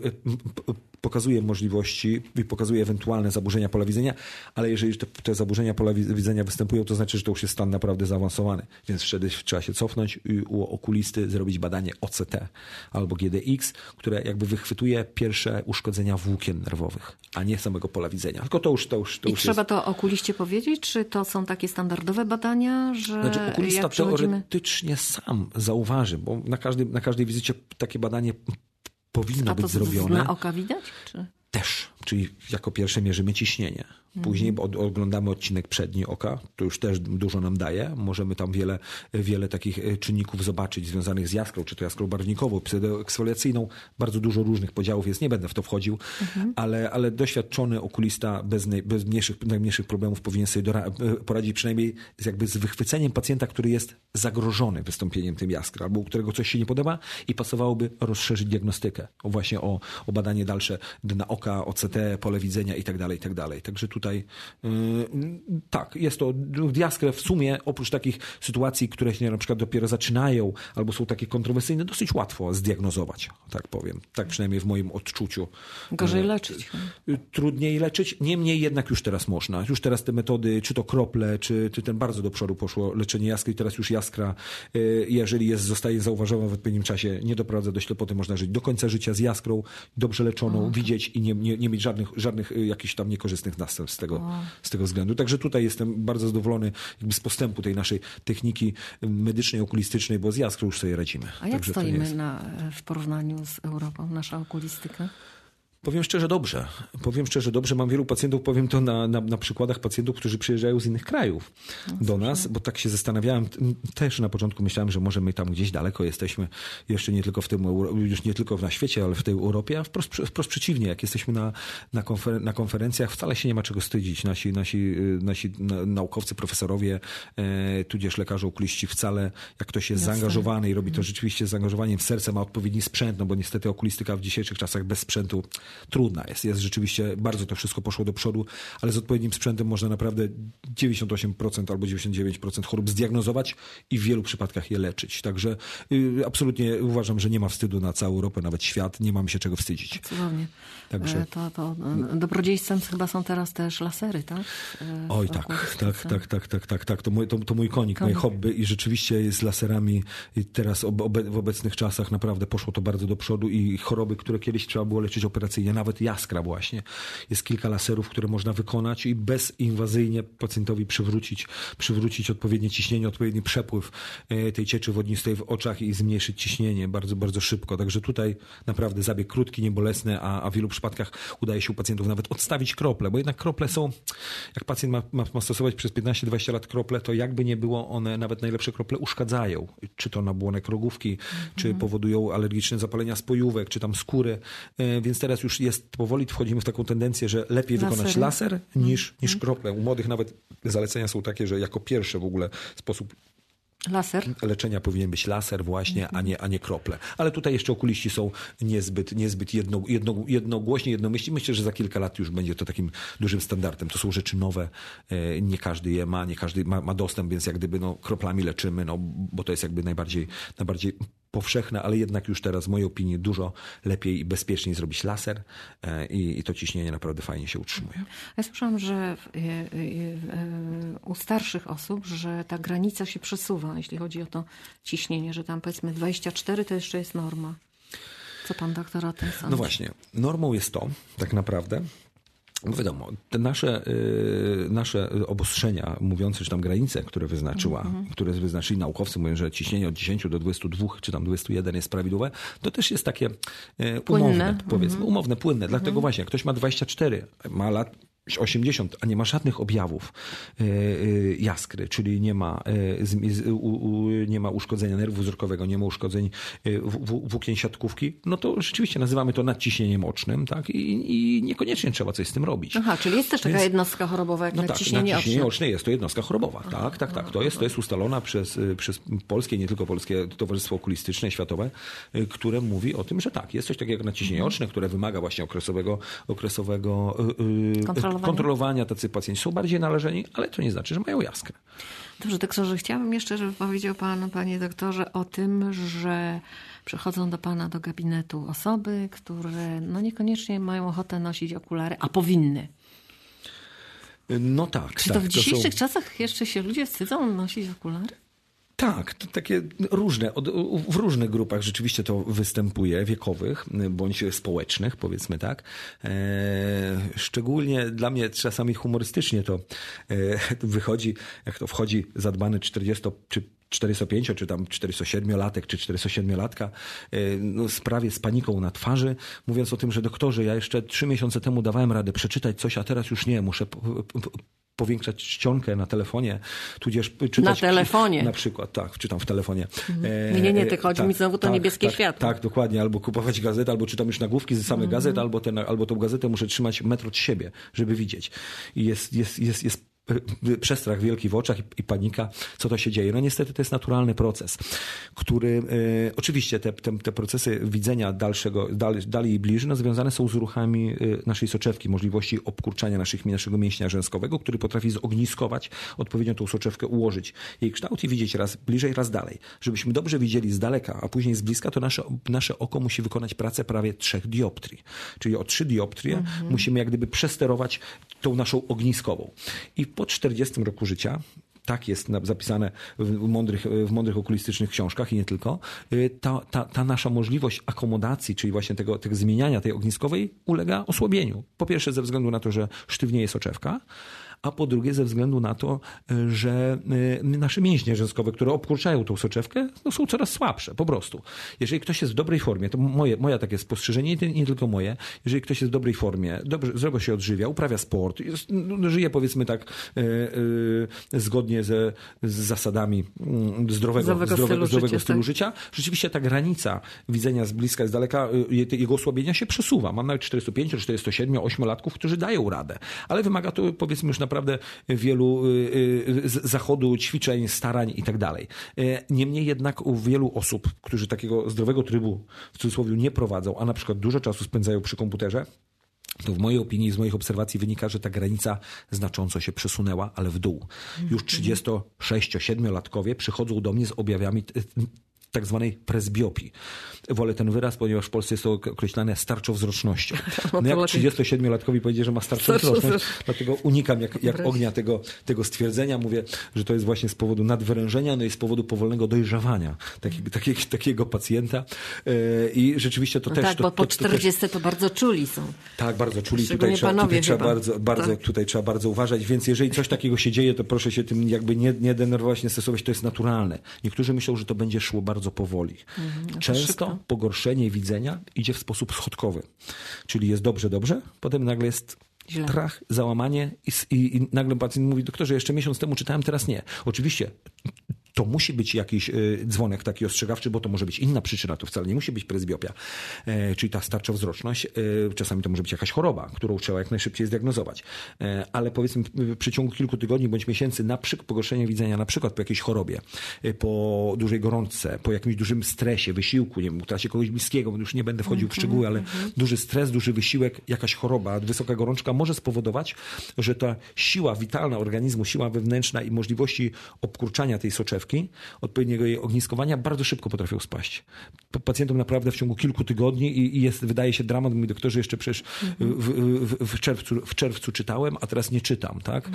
pokazuje możliwości i pokazuje ewentualne zaburzenia pola widzenia, ale jeżeli te zaburzenia pola widzenia występują, to znaczy, że to już jest stan naprawdę zaawansowany. Więc wtedy trzeba się cofnąć i u okulisty zrobić badanie OCT albo GDX, które jakby wychwytuje pierwsze uszkodzenia włókien nerwowych, a nie samego pola widzenia. Tylko to już trzeba to okuliście powiedzieć, czy to są takie standardowe badania, że znaczy, okulista teoretycznie sam zauważy, bo na każdej wizycie takie badanie powinno być zrobione. Na oka widać? Czy? Też, czyli jako pierwsze mierzymy ciśnienie. Później oglądamy odcinek przedni oka, to już też dużo nam daje. Możemy tam wiele takich czynników zobaczyć związanych z jaskrą, czy to jaskrą barwnikową, pseudoeksfoliacyjną. Bardzo dużo różnych podziałów jest, nie będę w to wchodził, ale doświadczony okulista bez najmniejszych problemów powinien sobie poradzić przynajmniej z wychwyceniem pacjenta, który jest zagrożony wystąpieniem tym jaskry, albo u którego coś się nie podoba i pasowałoby rozszerzyć diagnostykę. Właśnie o badanie dalsze na oka, OCT CT, pole widzenia i tak dalej, i tak dalej. Także tutaj tak, jest to jaskrę w sumie, oprócz takich sytuacji, które się na przykład dopiero zaczynają albo są takie kontrowersyjne, dosyć łatwo zdiagnozować, tak powiem. Tak przynajmniej w moim odczuciu. Gorzej leczyć. Trudniej leczyć, niemniej jednak już teraz można. Już teraz te metody, czy to krople, czy ten bardzo do przodu poszło leczenie jaskry. Teraz już jaskra, jeżeli zostaje zauważona w odpowiednim czasie, nie doprowadza do ślepoty, można żyć do końca życia z jaskrą, dobrze leczoną, widzieć i nie mieć żadnych jakichś tam niekorzystnych następstw z tego względu. Także tutaj jestem bardzo zadowolony jakby z postępu tej naszej techniki medycznej, okulistycznej, bo z jaskrą już sobie radzimy. A jak stoimy w porównaniu z Europą, nasza okulistyka? Powiem szczerze dobrze. Mam wielu pacjentów, powiem to na przykładach pacjentów, którzy przyjeżdżają z innych krajów do nas, bo tak się zastanawiałem. Też na początku myślałem, że może my tam gdzieś daleko jesteśmy, jeszcze nie tylko już nie tylko na świecie, ale w tej Europie, a wprost przeciwnie. Jak jesteśmy na konferencjach, wcale się nie ma czego wstydzić. Nasi naukowcy, profesorowie, tudzież lekarze okuliści wcale, jak ktoś jest zaangażowany i robi to rzeczywiście z zaangażowaniem w serce, ma odpowiedni sprzęt, no bo niestety okulistyka w dzisiejszych czasach bez sprzętu trudna jest. Jest rzeczywiście, bardzo to wszystko poszło do przodu, ale z odpowiednim sprzętem można naprawdę 98% albo 99% chorób zdiagnozować i w wielu przypadkach je leczyć. Także absolutnie uważam, że nie ma wstydu na całą Europę, nawet świat. Nie mamy się czego wstydzić. Cudownie. Także to dobrodziejstwem chyba są teraz też lasery, tak? Oj, tak. To mój konik, moje hobby i rzeczywiście z laserami teraz w obecnych czasach naprawdę poszło to bardzo do przodu i choroby, które kiedyś trzeba było leczyć operacyjnie, nawet jaskra właśnie. Jest kilka laserów, które można wykonać i bezinwazyjnie pacjentowi przywrócić odpowiednie ciśnienie, odpowiedni przepływ tej cieczy wodnistej w oczach i zmniejszyć ciśnienie bardzo, bardzo szybko. Także tutaj naprawdę zabieg krótki, niebolesny, a w wielu przypadkach udaje się u pacjentów nawet odstawić krople, bo jednak krople są, jak pacjent ma stosować przez 15-20 lat krople, to jakby nie było, one nawet najlepsze krople uszkadzają. Czy to nabłonek rogówki, czy powodują alergiczne zapalenia spojówek, czy tam skóry. Więc teraz już powoli wchodzimy w taką tendencję, że lepiej wykonać laser niż krople. U młodych nawet zalecenia są takie, że jako pierwsze w ogóle sposób laser leczenia powinien być laser właśnie, a nie krople. Ale tutaj jeszcze okuliści są niezbyt jednogłośni, jednomyślni. Myślę, że za kilka lat już będzie to takim dużym standardem. To są rzeczy nowe, nie każdy je ma, nie każdy ma dostęp, więc jak gdyby kroplami leczymy, bo to jest jakby najbardziej powszechne, ale jednak już teraz w mojej opinii dużo lepiej i bezpieczniej zrobić laser i to ciśnienie naprawdę fajnie się utrzymuje. Ja słyszałam, że u starszych osób, że ta granica się przesuwa, jeśli chodzi o to ciśnienie, że tam powiedzmy 24 to jeszcze jest norma. Co pan doktor o tym sądzi? No właśnie, normą jest to tak naprawdę, no wiadomo, te nasze obostrzenia mówiące, czy tam granice, które wyznaczyli naukowcy, mówią, że ciśnienie od 10 do 22 czy tam 21 jest prawidłowe, to też jest takie umowne, powiedzmy, umowne, płynne. Dlatego właśnie, jak ktoś ma 24, ma lat 80, a nie ma żadnych objawów jaskry, czyli nie ma uszkodzenia nerwu wzrokowego, nie ma uszkodzeń włókien siatkówki, no to rzeczywiście nazywamy to nadciśnieniem ocznym, tak? I niekoniecznie trzeba coś z tym robić. Aha, czyli jest też taka jednostka chorobowa jak nadciśnienie oczne. Nadciśnienie oczne jest to jednostka chorobowa. Tak. To jest ustalona przez polskie, nie tylko polskie Towarzystwo Okulistyczne Światowe, które mówi o tym, że tak, jest coś takiego jak nadciśnienie oczne, które wymaga właśnie okresowego kontrolowania. Tacy pacjenci są bardziej narażeni, ale to nie znaczy, że mają jaskrę. Dobrze, doktorze, chciałabym jeszcze, żeby powiedział pan, panie doktorze, o tym, że przychodzą do pana do gabinetu osoby, które niekoniecznie mają ochotę nosić okulary, a powinny. No tak. Czy to w dzisiejszych czasach jeszcze się ludzie wstydzą nosić okulary? Tak, to takie różne, w różnych grupach rzeczywiście to występuje, wiekowych bądź społecznych, powiedzmy tak. Szczególnie dla mnie czasami humorystycznie to wychodzi, jak to wchodzi zadbany 45 czy tam 47-latek czy 47-latka sprawie z paniką na twarzy, mówiąc o tym, że doktorze, ja jeszcze 3 miesiące temu dawałem radę przeczytać coś, a teraz już nie, muszę powiększać czcionkę na telefonie, tudzież czytać... Na telefonie. Na przykład, tak, czytam w telefonie. Nie, tylko chodzi mi znowu to niebieskie światło. Tak, dokładnie, albo kupować gazetę, albo czytam już nagłówki z samych gazet, albo tą gazetę muszę trzymać metr od siebie, żeby widzieć. I jest przestrach wielki w oczach i panika, co to się dzieje. No niestety to jest naturalny proces, który oczywiście te procesy widzenia dalej i bliżej związane są z ruchami naszej soczewki, możliwości obkurczania naszego mięśnia rzęskowego, który potrafi zogniskować, odpowiednio tą soczewkę ułożyć jej kształt i widzieć raz bliżej, raz dalej. Żebyśmy dobrze widzieli z daleka, a później z bliska, to nasze oko musi wykonać pracę prawie 3 dioptrii. Czyli o 3 dioptrie musimy jak gdyby przesterować tą naszą ogniskową. I po 40 roku życia, tak jest zapisane w mądrych okulistycznych książkach i nie tylko, ta nasza możliwość akomodacji, czyli właśnie tego zmieniania tej ogniskowej ulega osłabieniu. Po pierwsze ze względu na to, że sztywnieje soczewka, a po drugie ze względu na to, że nasze mięśnie rzęskowe, które obkurczają tą soczewkę, no są coraz słabsze, po prostu. Jeżeli ktoś jest w dobrej formie, to moje takie spostrzeżenie i nie tylko moje, jeżeli ktoś jest w dobrej formie, zdrowo się odżywia, uprawia sport, żyje powiedzmy tak zgodnie z zasadami zdrowego stylu życia, rzeczywiście ta granica widzenia z bliska i z daleka, jego osłabienia się przesuwa. Mam nawet 45, 47, 8-latków, którzy dają radę, ale wymaga to powiedzmy już naprawdę wielu zachodu, ćwiczeń, starań i tak dalej. Niemniej jednak u wielu osób, którzy takiego zdrowego trybu w cudzysłowie nie prowadzą, a na przykład dużo czasu spędzają przy komputerze, to w mojej opinii, z moich obserwacji wynika, że ta granica znacząco się przesunęła, ale w dół. Już 36-7-latkowie przychodzą do mnie z objawami tak zwanej presbiopii. Wolę ten wyraz, ponieważ w Polsce jest to określane starczowzrocznością. No jak 37-latkowi powiedzie, że ma starczowzroczność, dlatego unikam jak ognia tego stwierdzenia. Mówię, że to jest właśnie z powodu nadwyrężenia, no i z powodu powolnego dojrzewania takiego pacjenta. I rzeczywiście to no też... Tak, bo po 40 to bardzo czuli są. Tak, bardzo czuli. Tutaj trzeba bardzo uważać, więc jeżeli coś takiego się dzieje, to proszę się tym jakby nie denerwować, nie stresować, to jest naturalne. Niektórzy myślą, że to będzie szło bardzo powoli. Często pogorszenie widzenia idzie w sposób schodkowy. Czyli jest dobrze, potem nagle jest źle. Strach, załamanie i nagle pacjent mówi, doktorze, jeszcze miesiąc temu czytałem, teraz nie. Oczywiście to musi być jakiś dzwonek taki ostrzegawczy, bo to może być inna przyczyna, to wcale nie musi być presbiopia, czyli ta starczowzroczność. Czasami to może być jakaś choroba, którą trzeba jak najszybciej zdiagnozować. Ale powiedzmy w przeciągu kilku tygodni bądź miesięcy pogorszenie widzenia, na przykład po jakiejś chorobie, po dużej gorączce, po jakimś dużym stresie, wysiłku, nie wiem, utracie kogoś bliskiego, już nie będę wchodził w szczegóły, ale duży stres, duży wysiłek, jakaś choroba, wysoka gorączka może spowodować, że ta siła witalna organizmu, siła wewnętrzna i możliwości obkurczania tej soczewki, odpowiedniego jej ogniskowania bardzo szybko potrafią spaść. Pacjentom naprawdę w ciągu kilku tygodni i wydaje się dramat. Mówi doktorze, jeszcze przecież w czerwcu czytałem, a teraz nie czytam, tak?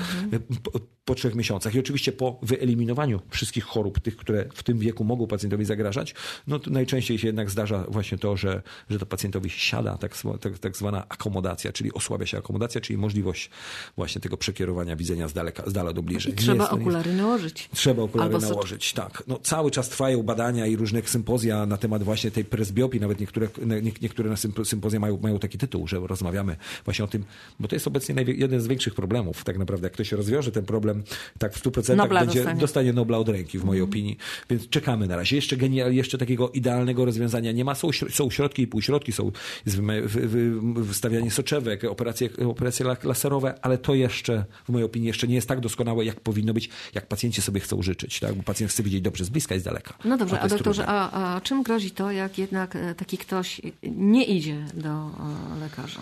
Po 3 miesiącach. I oczywiście po wyeliminowaniu wszystkich chorób, tych, które w tym wieku mogą pacjentowi zagrażać, no to najczęściej się jednak zdarza właśnie to, że to pacjentowi siada tak zwana akomodacja, czyli osłabia się akomodacja, czyli możliwość właśnie tego przekierowania widzenia z dala do bliżej. I trzeba okulary nałożyć. Trzeba okulary nałożyć, tak. No, cały czas trwają badania i różne sympozja na temat właśnie tej presbiopii. Nawet niektóre na sympozja mają taki tytuł, że rozmawiamy właśnie o tym, bo to jest obecnie jeden z większych problemów. Tak naprawdę, jak ktoś rozwiąże ten problem, tak w 100% dostanie Nobla od ręki, w mojej opinii. Więc czekamy na razie. Jeszcze takiego idealnego rozwiązania nie ma. Są środki i półśrodki, są wystawianie soczewek, operacje laserowe, ale to jeszcze, w mojej opinii, jeszcze nie jest tak doskonałe, jak powinno być, jak pacjenci sobie chcą życzyć, tak? Bo pacjent chce widzieć dobrze z bliska i z daleka. No dobrze, a doktorze, a czym grozi to, jak jednak taki ktoś nie idzie do lekarza?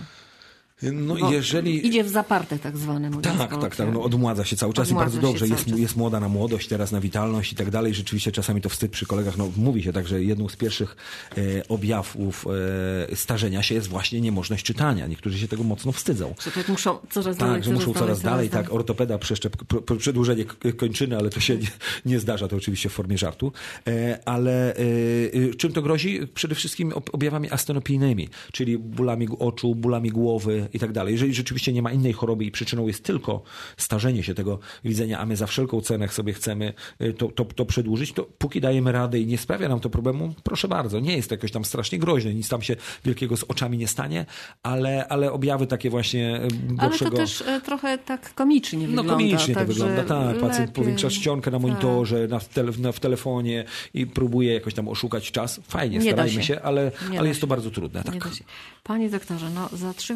No jeżeli... Idzie w zaparte tak zwane. Tak. No, odmładza się cały czas i bardzo dobrze. Jest moda na młodość, teraz na witalność i tak dalej. Rzeczywiście czasami to wstyd przy kolegach. No, mówi się tak, że jedną z pierwszych objawów starzenia się jest właśnie niemożność czytania. Niektórzy się tego mocno wstydzą. Że muszą coraz dalej. Tak, ortopeda przedłużenie kończyny, ale to się nie zdarza. To oczywiście w formie żartu. Ale czym to grozi? Przede wszystkim objawami astenopijnymi, czyli bólami oczu, bólami głowy, i tak dalej. Jeżeli rzeczywiście nie ma innej choroby i przyczyną jest tylko starzenie się tego widzenia, a my za wszelką cenę sobie chcemy to przedłużyć, to póki dajemy radę i nie sprawia nam to problemu, proszę bardzo, nie jest to jakoś tam strasznie groźne, nic tam się wielkiego z oczami nie stanie, ale objawy takie właśnie gorszego... Ale to też trochę tak komicznie wygląda. No komicznie to wygląda, tak. Pacjent powiększa czcionkę na monitorze, w telefonie i próbuje jakoś tam oszukać czas. Fajnie, starajmy się, ale jest to bardzo trudne. Tak. Panie doktorze, za 3 minuty godziny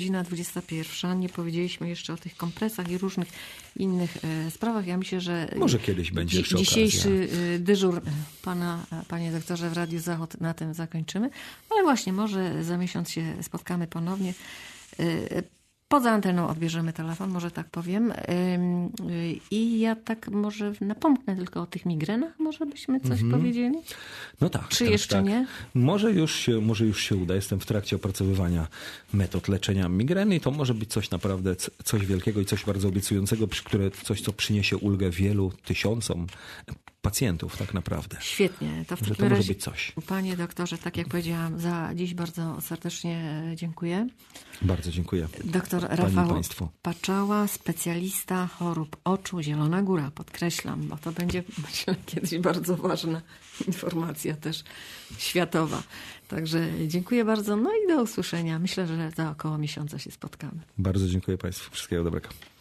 godzina 21. Nie powiedzieliśmy jeszcze o tych kompresach i różnych innych sprawach. Ja myślę, że może kiedyś będzie jeszcze dzisiejszy okazja. dyżur pana, panie doktorze, w Radiu Zachód na tym zakończymy. Ale właśnie, może za miesiąc się spotkamy ponownie. Poza anteną odbierzemy telefon, może tak powiem. I ja tak może napomknę tylko o tych migrenach. Może byśmy coś powiedzieli? No tak. Czy tak, jeszcze tak. nie? Może już się uda. Jestem w trakcie opracowywania metod leczenia migreny i to może być coś naprawdę, coś wielkiego i coś bardzo obiecującego, coś, co przyniesie ulgę wielu tysiącom pacjentów tak naprawdę. Świetnie. To w takim to może razie, być coś. panie doktorze, tak jak powiedziałam, za dziś bardzo serdecznie dziękuję. Bardzo dziękuję. Doktor Rafał Paczała, specjalista chorób oczu, Zielona Góra, podkreślam, bo to będzie, myślę, kiedyś bardzo ważna informacja też światowa. Także dziękuję bardzo, no i do usłyszenia. Myślę, że za około miesiąca się spotkamy. Bardzo dziękuję Państwu. Wszystkiego dobrego.